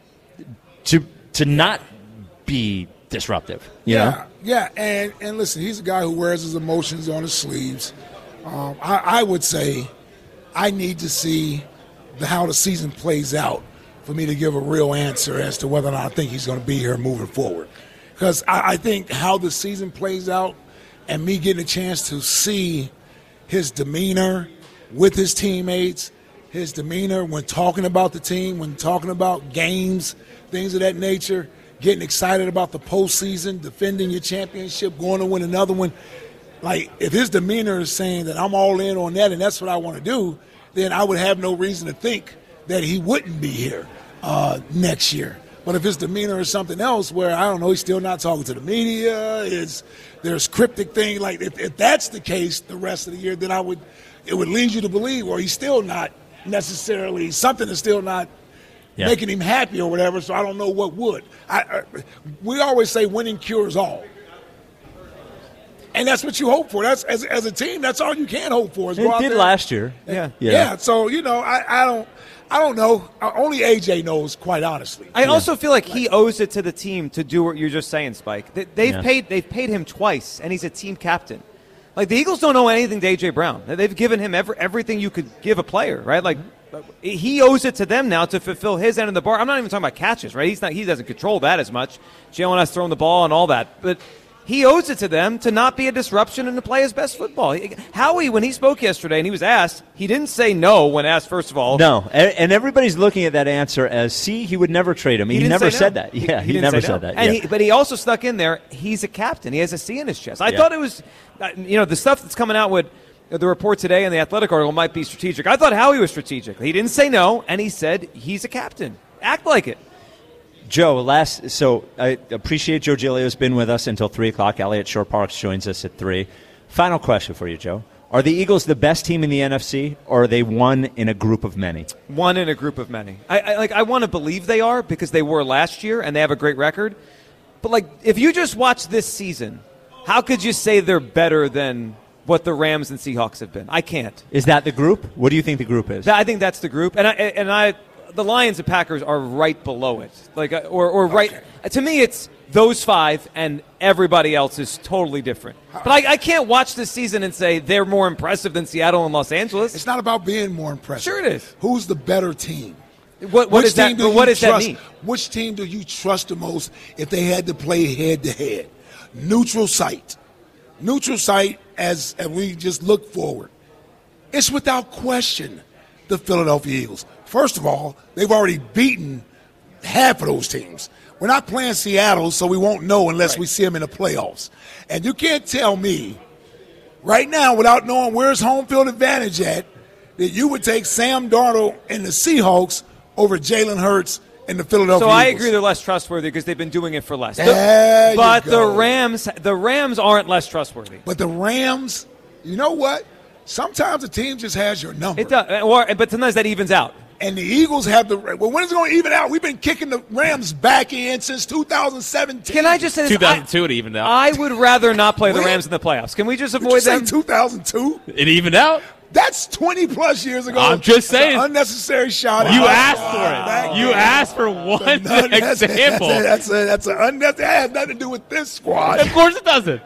Speaker 5: to to not be disruptive. You
Speaker 6: yeah,
Speaker 5: know?
Speaker 6: yeah. And and listen, he's a guy who wears his emotions on his sleeves. Um, I, I would say I need to see the, how the season plays out for me to give a real answer as to whether or not I think he's going to be here moving forward. Because I, I think how the season plays out and me getting a chance to see his demeanor with his teammates, his demeanor when talking about the team, when talking about games, things of that nature, getting excited about the postseason, defending your championship, going to win another one. Like, if his demeanor is saying that I'm all in on that and that's what I want to do, then I would have no reason to think that he wouldn't be here uh, next year. But if his demeanor is something else where, I don't know, he's still not talking to the media, is there's cryptic thing, like if, if that's the case the rest of the year, then I would it would lead you to believe, or he's still not necessarily, something is still not yeah. making him happy or whatever, so I don't know what would. I, I, we always say winning cures all. And that's what you hope for. That's as, as a team, that's all you can hope for. Is
Speaker 5: it
Speaker 6: go out
Speaker 5: did
Speaker 6: there.
Speaker 5: last year.
Speaker 6: Yeah.
Speaker 5: yeah.
Speaker 6: Yeah. So, you know, I, I don't I don't know. Only A J knows, quite honestly.
Speaker 8: I yeah. also feel like he owes it to the team to do what you're just saying, Spike. They've yeah. paid they've paid him twice, and he's a team captain. Like, the Eagles don't owe anything to A J Brown. They've given him every, everything you could give a player, right? Like, he owes it to them now to fulfill his end of the bar. I'm not even talking about catches, right? He's not. He doesn't control that as much. Jalen has thrown the ball and all that, but he owes it to them to not be a disruption and to play his best football. Howie, when he spoke yesterday and he was asked, he didn't say no when asked, first of all.
Speaker 5: No, and everybody's looking at that answer as, see, he would never trade him. He,
Speaker 8: he
Speaker 5: never
Speaker 8: say
Speaker 5: said
Speaker 8: no.
Speaker 5: that. Yeah, he,
Speaker 8: he, he
Speaker 5: never
Speaker 8: say
Speaker 5: said
Speaker 8: no.
Speaker 5: that.
Speaker 8: And
Speaker 5: yeah.
Speaker 8: he, but he also stuck in there, he's a captain. He has a C in his chest. I
Speaker 5: yeah.
Speaker 8: thought it was, you know, the stuff that's coming out with the report today and the Athletic article might be strategic. I thought Howie was strategic. He didn't say no, and he said he's a captain. Act like it.
Speaker 5: Joe, last so I appreciate Joe Giglio's been with us until three o'clock. Elliott Shore-Parks joins us at three. Final question for you, Joe. Are the Eagles the best team in the N F C, or are they one in a group of many?
Speaker 8: One in a group of many. I, I like. I want to believe they are because they were last year and they have a great record. But, like, if you just watch this season, how could you say they're better than what the Rams and Seahawks have been? I can't.
Speaker 5: Is that the group? What do you think the group is?
Speaker 8: I think that's the group. And I and I the Lions and Packers are right below it. Like or or right okay. To me it's those five and everybody else is totally different. But I, I can't watch this season and say they're more impressive than Seattle and Los Angeles.
Speaker 6: It's not about being more impressive.
Speaker 8: Sure it is.
Speaker 6: Who's the better team?
Speaker 8: What, what, is that, what does
Speaker 6: trust,
Speaker 8: that mean?
Speaker 6: Which team do you trust the most if they had to play head-to-head? Neutral site. Neutral site, as, as we just look forward, it's without question the Philadelphia Eagles. First of all, they've already beaten half of those teams. We're not playing Seattle, so we won't know unless right. we see them in the playoffs. And you can't tell me right now, without knowing where's home field advantage at, that you would take Sam Darnold and the Seahawks over Jalen Hurts and the Philadelphia
Speaker 8: So I
Speaker 6: Eagles.
Speaker 8: agree they're less trustworthy because they've been doing it for less.
Speaker 6: There
Speaker 8: the, but
Speaker 6: you go.
Speaker 8: the Rams, the Rams aren't less trustworthy.
Speaker 6: But the Rams, you know what? Sometimes the team just has your number.
Speaker 8: It does, or, but sometimes that evens out.
Speaker 6: And the Eagles have the – well, when is it going to even out? We've been kicking the Rams back in since two thousand seventeen.
Speaker 8: Can I just say this?
Speaker 7: two thousand two, I, it evened out.
Speaker 8: I would rather not play the
Speaker 6: when?
Speaker 8: Rams in the playoffs. Can we just avoid
Speaker 6: Did you say
Speaker 8: them?
Speaker 6: two thousand two?
Speaker 7: It evened out?
Speaker 6: That's twenty-plus years ago.
Speaker 7: I'm just saying.
Speaker 6: Unnecessary shot.
Speaker 7: You asked for it. You asked for one
Speaker 6: that's,
Speaker 7: example.
Speaker 6: That's, a, that's, a, that's an unnecessary – that has nothing to do with this squad.
Speaker 7: Of course it doesn't.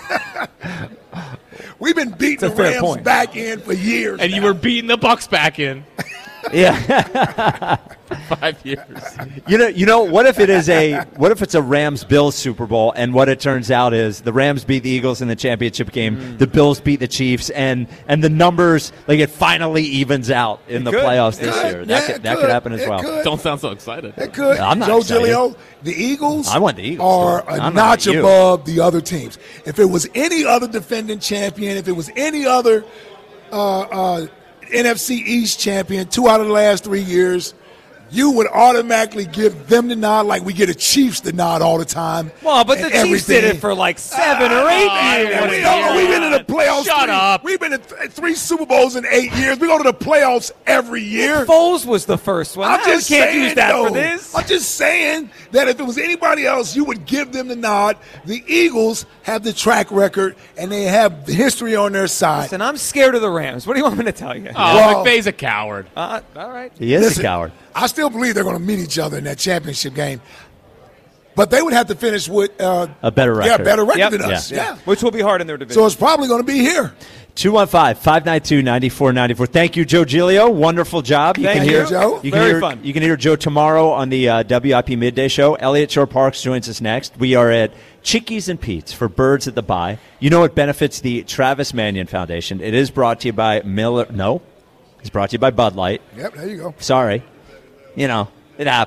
Speaker 6: We've been beating the Rams point. back in for years.
Speaker 7: And
Speaker 6: now.
Speaker 7: you were beating the Bucks back in.
Speaker 5: Yeah.
Speaker 7: Five years.
Speaker 5: You know, you know, what if it is a what if it's a Rams-Bills Super Bowl, and what it turns out is the Rams beat the Eagles in the championship game, mm. the Bills beat the Chiefs, and and the numbers, like, it finally evens out in
Speaker 8: it
Speaker 5: the
Speaker 8: could.
Speaker 5: playoffs this
Speaker 6: could.
Speaker 5: year.
Speaker 6: Yeah,
Speaker 5: that could, that
Speaker 6: could.
Speaker 5: could happen as
Speaker 6: it
Speaker 5: well.
Speaker 6: Could.
Speaker 7: Don't sound so excited.
Speaker 6: It could.
Speaker 5: I'm not
Speaker 6: Joe
Speaker 5: excited.
Speaker 6: Giglio, the Eagles,
Speaker 5: I want the Eagles
Speaker 6: are
Speaker 5: too.
Speaker 6: a
Speaker 5: I'm
Speaker 6: notch
Speaker 5: not
Speaker 6: above the other teams. If it was any other defending champion, if it was any other uh, uh, N F C East champion, two out of the last three years, you would automatically give them the nod like we get a Chiefs the nod all the time.
Speaker 8: Well, but the Chiefs
Speaker 6: everything.
Speaker 8: did it for like seven uh, or eight uh, years.
Speaker 6: We, oh, we've been in the playoffs.
Speaker 7: Shut
Speaker 6: three,
Speaker 7: up.
Speaker 6: We've been in th- three Super Bowls in eight years. We go to the playoffs every year.
Speaker 8: Foles was the first one.
Speaker 6: I'm
Speaker 8: I
Speaker 6: just
Speaker 8: can't
Speaker 6: saying,
Speaker 8: use that
Speaker 6: though,
Speaker 8: for this.
Speaker 6: I'm just saying that if it was anybody else, you would give them the nod. The Eagles have the track record, and they have the history on their side.
Speaker 8: Listen, I'm scared of the Rams. What do you want me to tell you?
Speaker 7: Oh,
Speaker 6: Well-
Speaker 7: McVay's a coward.
Speaker 8: Uh, all right.
Speaker 5: He is
Speaker 6: Listen,
Speaker 5: a coward.
Speaker 6: I still believe they're going to meet each other in that championship game. But they would have to finish with uh,
Speaker 5: A better record.
Speaker 6: Yeah, better record
Speaker 8: Yep.
Speaker 6: than us.
Speaker 5: Yeah.
Speaker 6: Yeah.
Speaker 8: Which will be hard in their division.
Speaker 6: So it's probably going to be here.
Speaker 5: two one five, five nine two, nine four nine four. Thank you, Joe Giglio. Wonderful job. You
Speaker 8: Thank
Speaker 5: can
Speaker 8: you,
Speaker 5: hear
Speaker 6: Joe.
Speaker 5: You can
Speaker 8: Very
Speaker 5: hear,
Speaker 8: fun.
Speaker 5: You can hear Joe tomorrow on the uh, W I P Midday Show. Elliott Shore-Parks joins us next. We are at Chickies and Pete's for Birds at the Bye. You know it benefits the Travis Manion Foundation. It is brought to you by Miller. No, it's brought to you by Bud Light.
Speaker 6: Yep, there you go.
Speaker 5: Sorry. You know, it happens.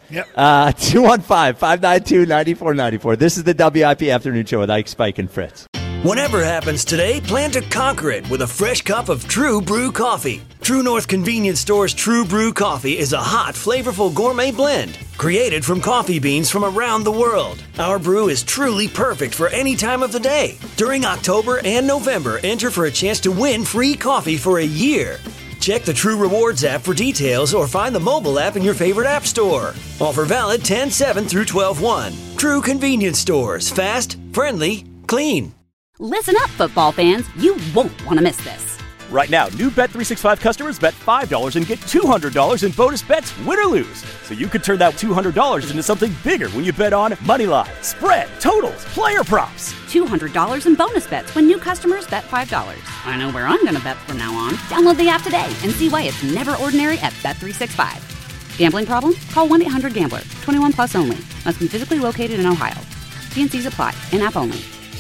Speaker 6: Yep.
Speaker 5: Uh, two one five, five nine two, nine four nine four. This is the W I P Afternoon Show with Ike, Spike, and Fritz.
Speaker 1: Whatever happens today, plan to conquer it with a fresh cup of True Brew coffee. True North Convenience Store's True Brew coffee is a hot, flavorful gourmet blend created from coffee beans from around the world. Our brew is truly perfect for any time of the day. During October and November, enter for a chance to win free coffee for a year. Check the True Rewards app for details or find the mobile app in your favorite app store. Offer valid ten seven through twelve one. True Convenience Stores. Fast, friendly, clean.
Speaker 2: Listen up, football fans. You won't want to miss this.
Speaker 3: Right now, new Bet three sixty-five customers bet five dollars and get two hundred dollars in bonus bets, win or lose. So you could turn that two hundred dollars into something bigger when you bet on moneyline, spread, totals, player props.
Speaker 2: two hundred dollars in bonus bets when new customers bet five dollars. I know where I'm going to bet from now on. Download the app today and see why it's never ordinary at Bet three sixty-five. Gambling problem? Call one eight hundred gambler. twenty-one plus only. Must be physically located in Ohio. T and C's apply. In-app only.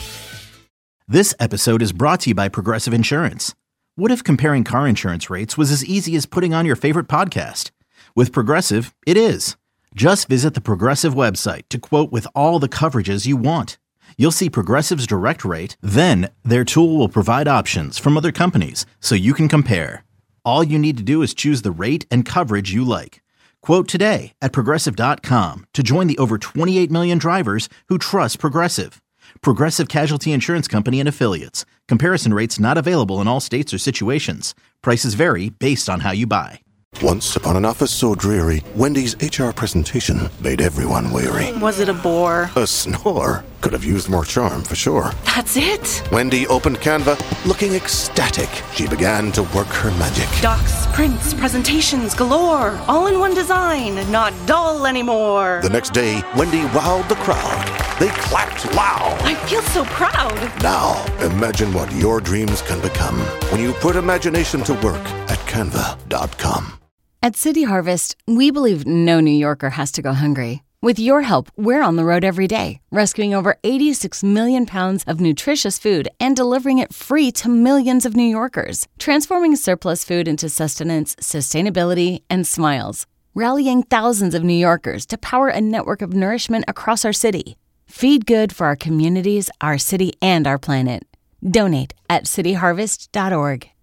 Speaker 4: This episode is brought to you by Progressive Insurance. What if comparing car insurance rates was as easy as putting on your favorite podcast? With Progressive, it is. Just visit the Progressive website to quote with all the coverages you want. You'll see Progressive's direct rate, then their tool will provide options from other companies so you can compare. All you need to do is choose the rate and coverage you like. Quote today at Progressive dot com to join the over twenty-eight million drivers who trust Progressive. Progressive Casualty Insurance Company and Affiliates. Comparison rates not available in all states or situations. Prices vary based on how you buy.
Speaker 14: Once upon an office so dreary, Wendy's H R presentation made everyone weary.
Speaker 15: Was it a bore?
Speaker 14: A snore. Could have used more charm for sure.
Speaker 15: That's it?
Speaker 14: Wendy opened Canva, looking ecstatic. She began to work her magic.
Speaker 15: Docs, prints, presentations galore. All in one design, not dull anymore.
Speaker 14: The next day, Wendy wowed the crowd. They clapped loud.
Speaker 15: I feel so proud.
Speaker 14: Now, imagine what your dreams can become when you put imagination to work at canva dot com.
Speaker 16: At City Harvest, we believe no New Yorker has to go hungry. With your help, we're on the road every day, rescuing over eighty-six million pounds of nutritious food and delivering it free to millions of New Yorkers, transforming surplus food into sustenance, sustainability, and smiles, rallying thousands of New Yorkers to power a network of nourishment across our city. Feed good for our communities, our city, and our planet. Donate at city harvest dot org.